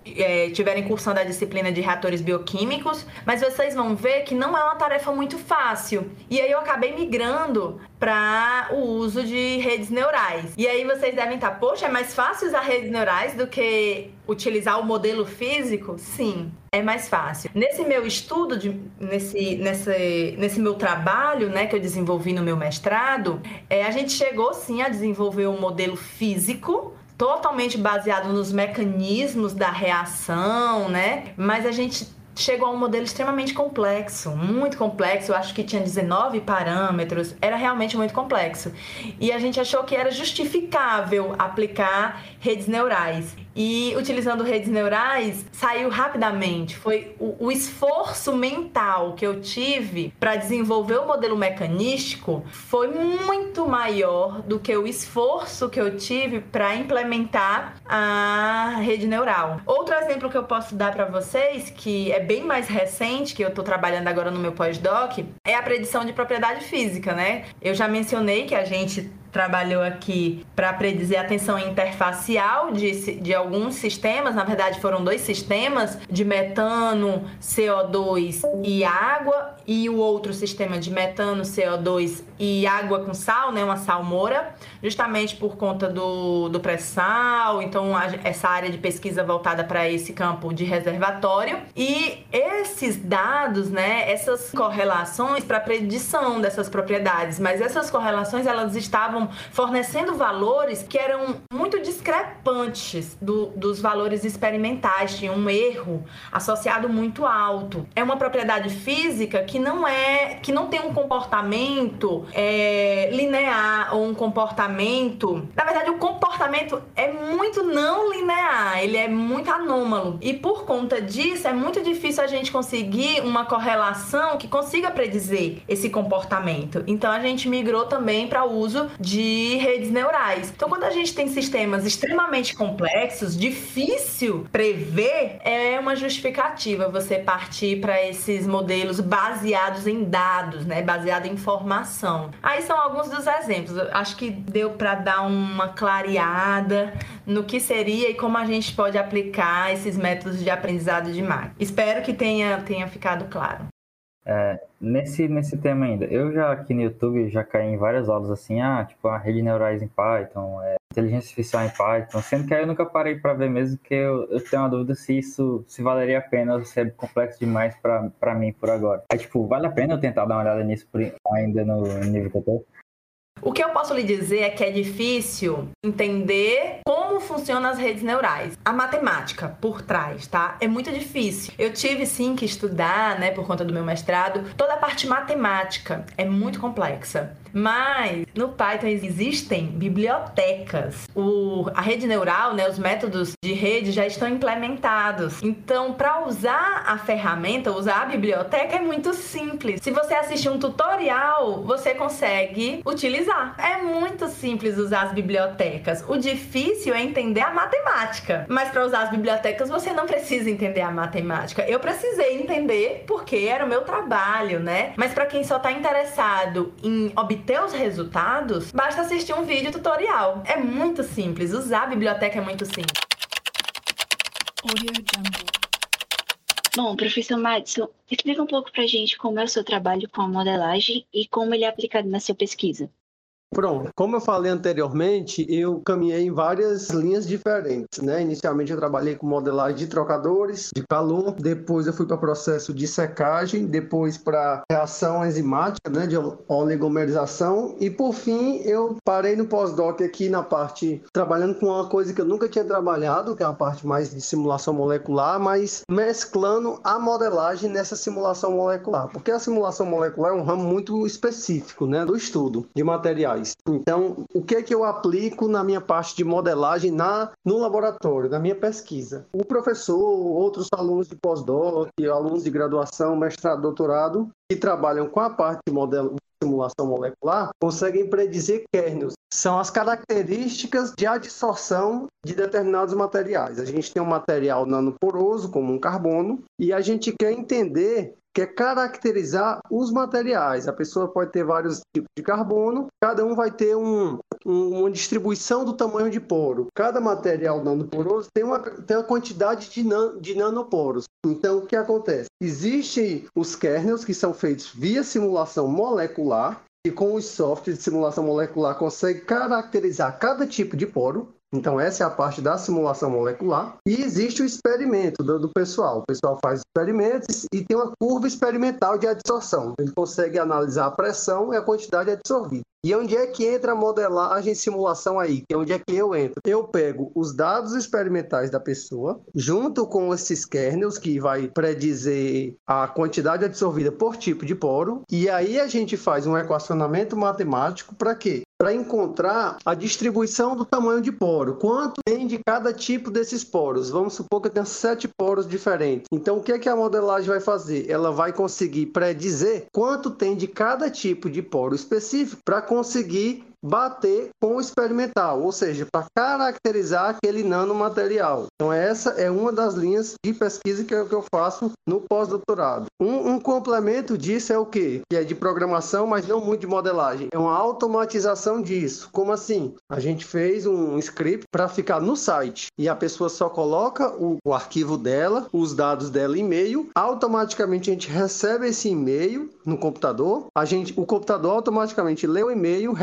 Speaker 2: tiverem cursando a disciplina de reatores bioquímicos, mas vocês vão ver que não é uma tarefa muito fácil. E aí eu acabei migrando para o uso de redes neurais. E aí vocês devem estar, poxa, é mais fácil usar redes neurais do que utilizar o modelo físico? Sim, é mais fácil. Nesse meu estudo, nesse meu trabalho, né, que eu desenvolvi no meu mestrado, a gente chegou sim a desenvolver um modelo físico totalmente baseado nos mecanismos da reação, né? Mas a gente chegou a um modelo extremamente complexo, muito complexo. Eu acho que tinha 19 parâmetros, era realmente muito complexo. E a gente achou que era justificável aplicar redes neurais. E utilizando redes neurais, saiu rapidamente. Foi o esforço mental que eu tive para desenvolver o modelo mecanístico foi muito maior do que o esforço que eu tive para implementar a rede neural. Outro exemplo que eu posso dar para vocês, que é bem mais recente, que eu estou trabalhando agora no meu pós-doc, é a predição de propriedade física, né? Eu já mencionei que a gente trabalhou aqui para predizer a tensão interfacial de alguns sistemas. Na verdade, foram 2 sistemas, de metano, CO2 e água, e o outro sistema de metano, CO2 e água com sal, né, uma salmoura, justamente por conta do pré-sal. Então, essa área de pesquisa voltada para esse campo de reservatório. E esses dados, né, essas correlações para predição dessas propriedades, mas essas correlações, elas estavam fornecendo valores que eram muito discrepantes dos valores experimentais. Tinha um erro associado muito alto. É uma propriedade física que não tem um comportamento linear, ou um comportamento... Na verdade, o comportamento é muito não linear, ele é muito anômalo. E por conta disso, é muito difícil a gente conseguir uma correlação que consiga predizer esse comportamento. Então, a gente migrou também para o uso de redes neurais. Então, quando a gente tem sistemas extremamente complexos, difícil prever, é uma justificativa você partir para esses modelos baseados em dados, né? Baseado em informação. Aí são alguns dos exemplos. Eu acho que deu para dar uma clareada no que seria e como a gente pode aplicar esses métodos de aprendizado de máquina. Espero que tenha ficado claro.
Speaker 4: Nesse tema ainda, eu já aqui no YouTube já caí em várias aulas assim, tipo a rede neurais em Python, inteligência artificial em Python, sendo que aí eu nunca parei para ver mesmo, porque eu tenho uma dúvida se valeria a pena ou se é complexo demais para mim por agora. Aí, vale a pena eu tentar dar uma olhada nisso ainda no nível que eu tô?
Speaker 2: O que eu posso lhe dizer é que é difícil entender como funcionam as redes neurais. A matemática por trás, tá? É muito difícil. Eu tive, sim, que estudar, né, por conta do meu mestrado, toda a parte matemática. É muito complexa. Mas no Python existem bibliotecas. A rede neural, né, os métodos de rede já estão implementados. Então, para usar a ferramenta, usar a biblioteca é muito simples. Se você assistir um tutorial, você consegue utilizar. É muito simples usar as bibliotecas. O difícil é entender a matemática. Mas para usar as bibliotecas, você não precisa entender a matemática. Eu precisei entender porque era o meu trabalho, né? Mas para quem só está interessado em obter os resultados, basta assistir um vídeo tutorial. É muito simples. Usar a biblioteca é muito simples.
Speaker 1: Bom, professor Madison, explica um pouco pra gente como é o seu trabalho com a modelagem e como ele é aplicado na sua pesquisa.
Speaker 3: Pronto, como eu falei anteriormente, eu caminhei em várias linhas diferentes, né? Inicialmente eu trabalhei com modelagem de trocadores, de calor, depois eu fui para processo de secagem, depois para reação enzimática, né? De oligomerização, e por fim eu parei no pós-doc aqui na parte, trabalhando com uma coisa que eu nunca tinha trabalhado, que é a parte mais de simulação molecular, mas mesclando a modelagem nessa simulação molecular, porque a simulação molecular é um ramo muito específico, né? Do estudo de materiais. Então, o que é que eu aplico na minha parte de modelagem no laboratório, na minha pesquisa? O professor, outros alunos de pós-doc, alunos de graduação, mestrado, doutorado, que trabalham com a parte de simulação molecular, conseguem predizer kernels. são as características de adsorção de determinados materiais. A gente tem um material nanoporoso, como um carbono, e a gente quer entender, quer caracterizar os materiais. A pessoa pode ter vários tipos de carbono, cada um vai ter uma distribuição do tamanho de poro. Cada material nanoporoso tem uma quantidade de nanoporos. Então, o que acontece? Existem os kernels que são feitos via simulação molecular, e com os softwares de simulação molecular consegue caracterizar cada tipo de poro. Então, essa é a parte da simulação molecular. E existe o experimento do pessoal. O pessoal faz experimentos e tem uma curva experimental de adsorção. Ele consegue analisar a pressão e a quantidade absorvida. E onde é que entra a modelagem e simulação aí? Que é onde é que eu entro? Eu pego os dados experimentais da pessoa, junto com esses kernels, que vai predizer a quantidade absorvida por tipo de poro, e aí a gente faz um equacionamento matemático para quê? Para encontrar a distribuição do tamanho de poro. Quanto tem de cada tipo desses poros? Vamos supor que eu tenha 7 poros diferentes. Então, o que é que a modelagem vai fazer? Ela vai conseguir predizer quanto tem de cada tipo de poro específico para conseguir bater com o experimental, ou seja, para caracterizar aquele nanomaterial. Então essa é uma das linhas de pesquisa que eu faço no pós-doutorado. Um complemento disso é o quê? Que é de programação, mas não muito de modelagem. É uma automatização disso. Como assim? A gente fez um script para ficar no site e a pessoa só coloca o arquivo dela, os dados dela em e-mail, automaticamente a gente recebe esse e-mail no computador, o computador automaticamente lê o e-mail,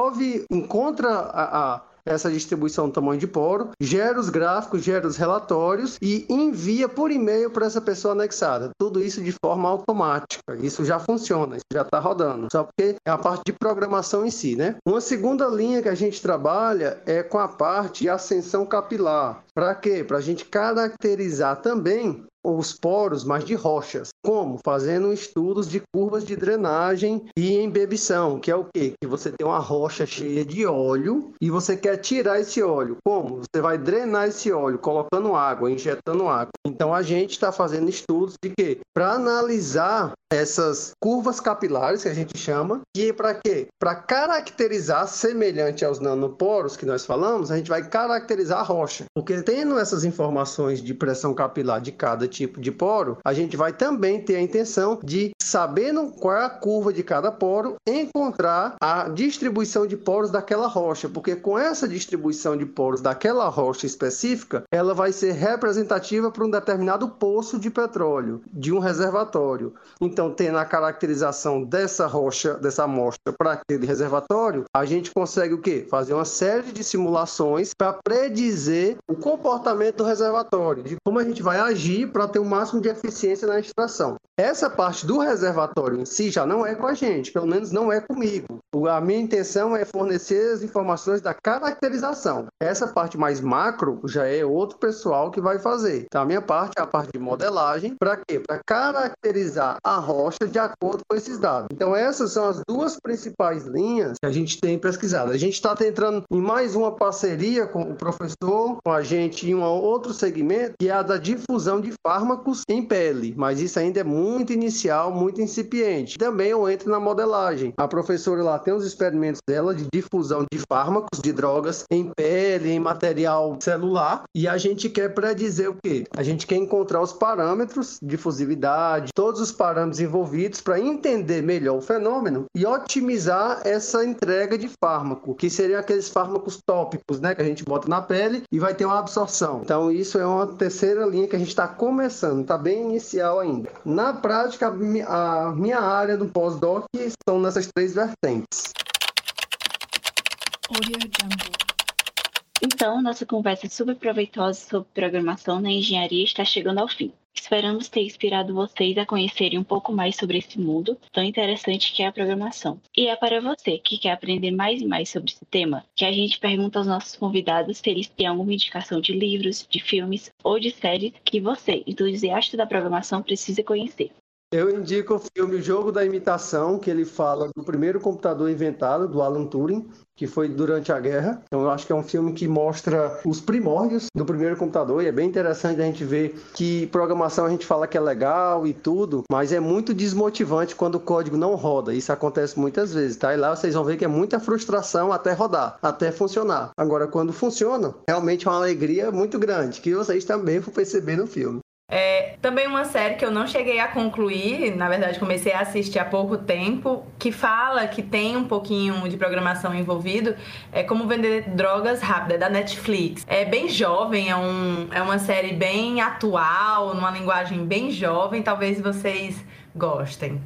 Speaker 3: encontra essa distribuição do tamanho de poro, gera os gráficos, gera os relatórios e envia por e-mail para essa pessoa anexada. Tudo isso de forma automática. Isso já funciona, isso já está rodando. Só porque é a parte de programação em si, né? Uma segunda linha que a gente trabalha é com a parte de ascensão capilar. Para quê? Para a gente caracterizar também os poros, mas de rochas. Como? Fazendo estudos de curvas de drenagem e embebição, que é o quê? Que você tem uma rocha cheia de óleo e você quer tirar esse óleo. Como? Você vai drenar esse óleo colocando água, injetando água. Então a gente está fazendo estudos de quê? Para analisar essas curvas capilares, que a gente chama, e para quê? Para caracterizar, semelhante aos nanoporos que nós falamos, a gente vai caracterizar a rocha. Porque tendo essas informações de pressão capilar de cada tipo de poro, a gente vai também ter a intenção de, sabendo qual é a curva de cada poro, encontrar a distribuição de poros daquela rocha, porque com essa distribuição de poros daquela rocha específica, ela vai ser representativa para um determinado poço de petróleo, de um reservatório. Então, tendo a caracterização dessa rocha, dessa amostra para aquele reservatório, a gente consegue o quê? Fazer uma série de simulações para predizer o comportamento do reservatório, de como a gente vai agir para ter o máximo de eficiência na extração. Essa parte do reservatório em si já não é com a gente, pelo menos não é comigo. A minha intenção é fornecer as informações da caracterização. Essa parte mais macro já é outro pessoal que vai fazer. Então, a minha parte é a parte de modelagem. Para quê? Para caracterizar a rocha de acordo com esses dados. Então, essas são as duas principais linhas que a gente tem pesquisado. A gente está entrando em mais uma parceria com o professor, com a gente em um outro segmento, que é a da difusão de fármacos em pele. Mas isso ainda é muito inicial, muito incipiente. Também eu entro na modelagem. A professora lá tem os experimentos dela de difusão de fármacos, de drogas em pele, em material celular, e a gente quer predizer o quê? A gente quer encontrar os parâmetros, difusividade, todos os parâmetros envolvidos para entender melhor o fenômeno e otimizar essa entrega de fármaco, que seriam aqueles fármacos tópicos, né, que a gente bota na pele e vai ter uma absorção. Então isso é uma terceira linha que a gente está começando, está bem inicial ainda. Na prática, a minha área do pós-doc estão nessas três vertentes.
Speaker 1: Então, nossa conversa super proveitosa sobre programação na engenharia está chegando ao fim. Esperamos ter inspirado vocês a conhecerem um pouco mais sobre esse mundo tão interessante que é a programação. E é para você que quer aprender mais e mais sobre esse tema que a gente pergunta aos nossos convidados se eles têm alguma indicação de livros, de filmes ou de séries que você, entusiasta da programação, precisa conhecer.
Speaker 3: Eu indico o filme O Jogo da Imitação, que ele fala do primeiro computador inventado, do Alan Turing, que foi durante a guerra. Então eu acho que é um filme que mostra os primórdios do primeiro computador, e é bem interessante a gente ver que programação a gente fala que é legal e tudo, mas é muito desmotivante quando o código não roda. Isso acontece muitas vezes, tá? E lá vocês vão ver que é muita frustração até rodar, até funcionar. Agora, quando funciona, realmente é uma alegria muito grande, que vocês também vão perceber no filme.
Speaker 2: Também uma série que eu não cheguei a concluir, na verdade comecei a assistir há pouco tempo, que fala que tem um pouquinho de programação envolvido, é Como Vender Drogas Rápido, é da Netflix. É bem jovem, é uma série bem atual, numa linguagem bem jovem, talvez vocês gostem.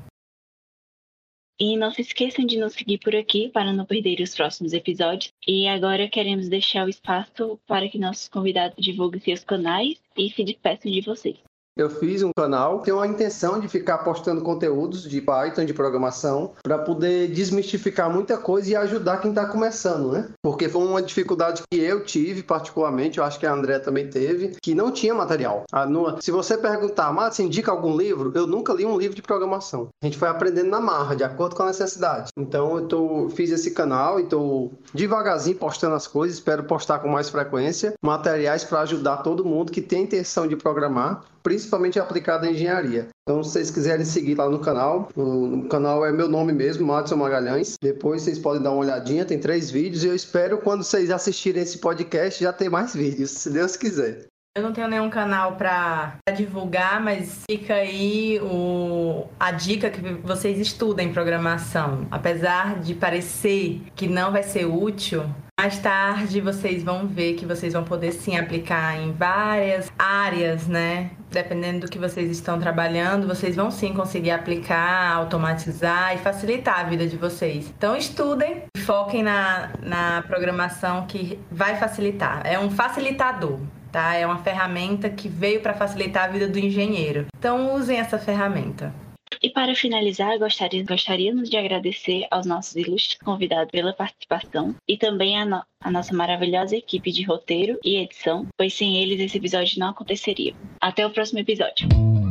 Speaker 1: E não se esqueçam de nos seguir por aqui para não perder os próximos episódios. E agora queremos deixar o espaço para que nossos convidados divulguem seus canais e se despeçam de vocês.
Speaker 3: Eu fiz um canal, tenho a intenção de ficar postando conteúdos de Python, de programação, para poder desmistificar muita coisa e ajudar quem está começando, né? Porque foi uma dificuldade que eu tive, particularmente, eu acho que a André também teve, que não tinha material. Se você perguntar, mas você indica algum livro? Eu nunca li um livro de programação. A gente foi aprendendo na marra, de acordo com a necessidade. Então, fiz esse canal e estou devagarzinho postando as coisas, espero postar com mais frequência, materiais para ajudar todo mundo que tem intenção de programar, principalmente aplicado em engenharia. Então, se vocês quiserem seguir lá no canal, o canal é meu nome mesmo, Madison Magalhães. Depois vocês podem dar uma olhadinha, tem 3 vídeos e eu espero quando vocês assistirem esse podcast já ter mais vídeos, se Deus quiser.
Speaker 2: Eu não tenho nenhum canal para divulgar, mas fica aí a dica que vocês estudem programação. Apesar de parecer que não vai ser útil, mais tarde vocês vão ver que vocês vão poder sim aplicar em várias áreas, né? Dependendo do que vocês estão trabalhando, vocês vão sim conseguir aplicar, automatizar e facilitar a vida de vocês. Então estudem e foquem na programação que vai facilitar. É um facilitador. Tá? É uma ferramenta que veio para facilitar a vida do engenheiro. Então, usem essa ferramenta.
Speaker 1: E para finalizar, gostaríamos de agradecer aos nossos ilustres convidados pela participação e também a nossa maravilhosa equipe de roteiro e edição, pois sem eles esse episódio não aconteceria. Até o próximo episódio.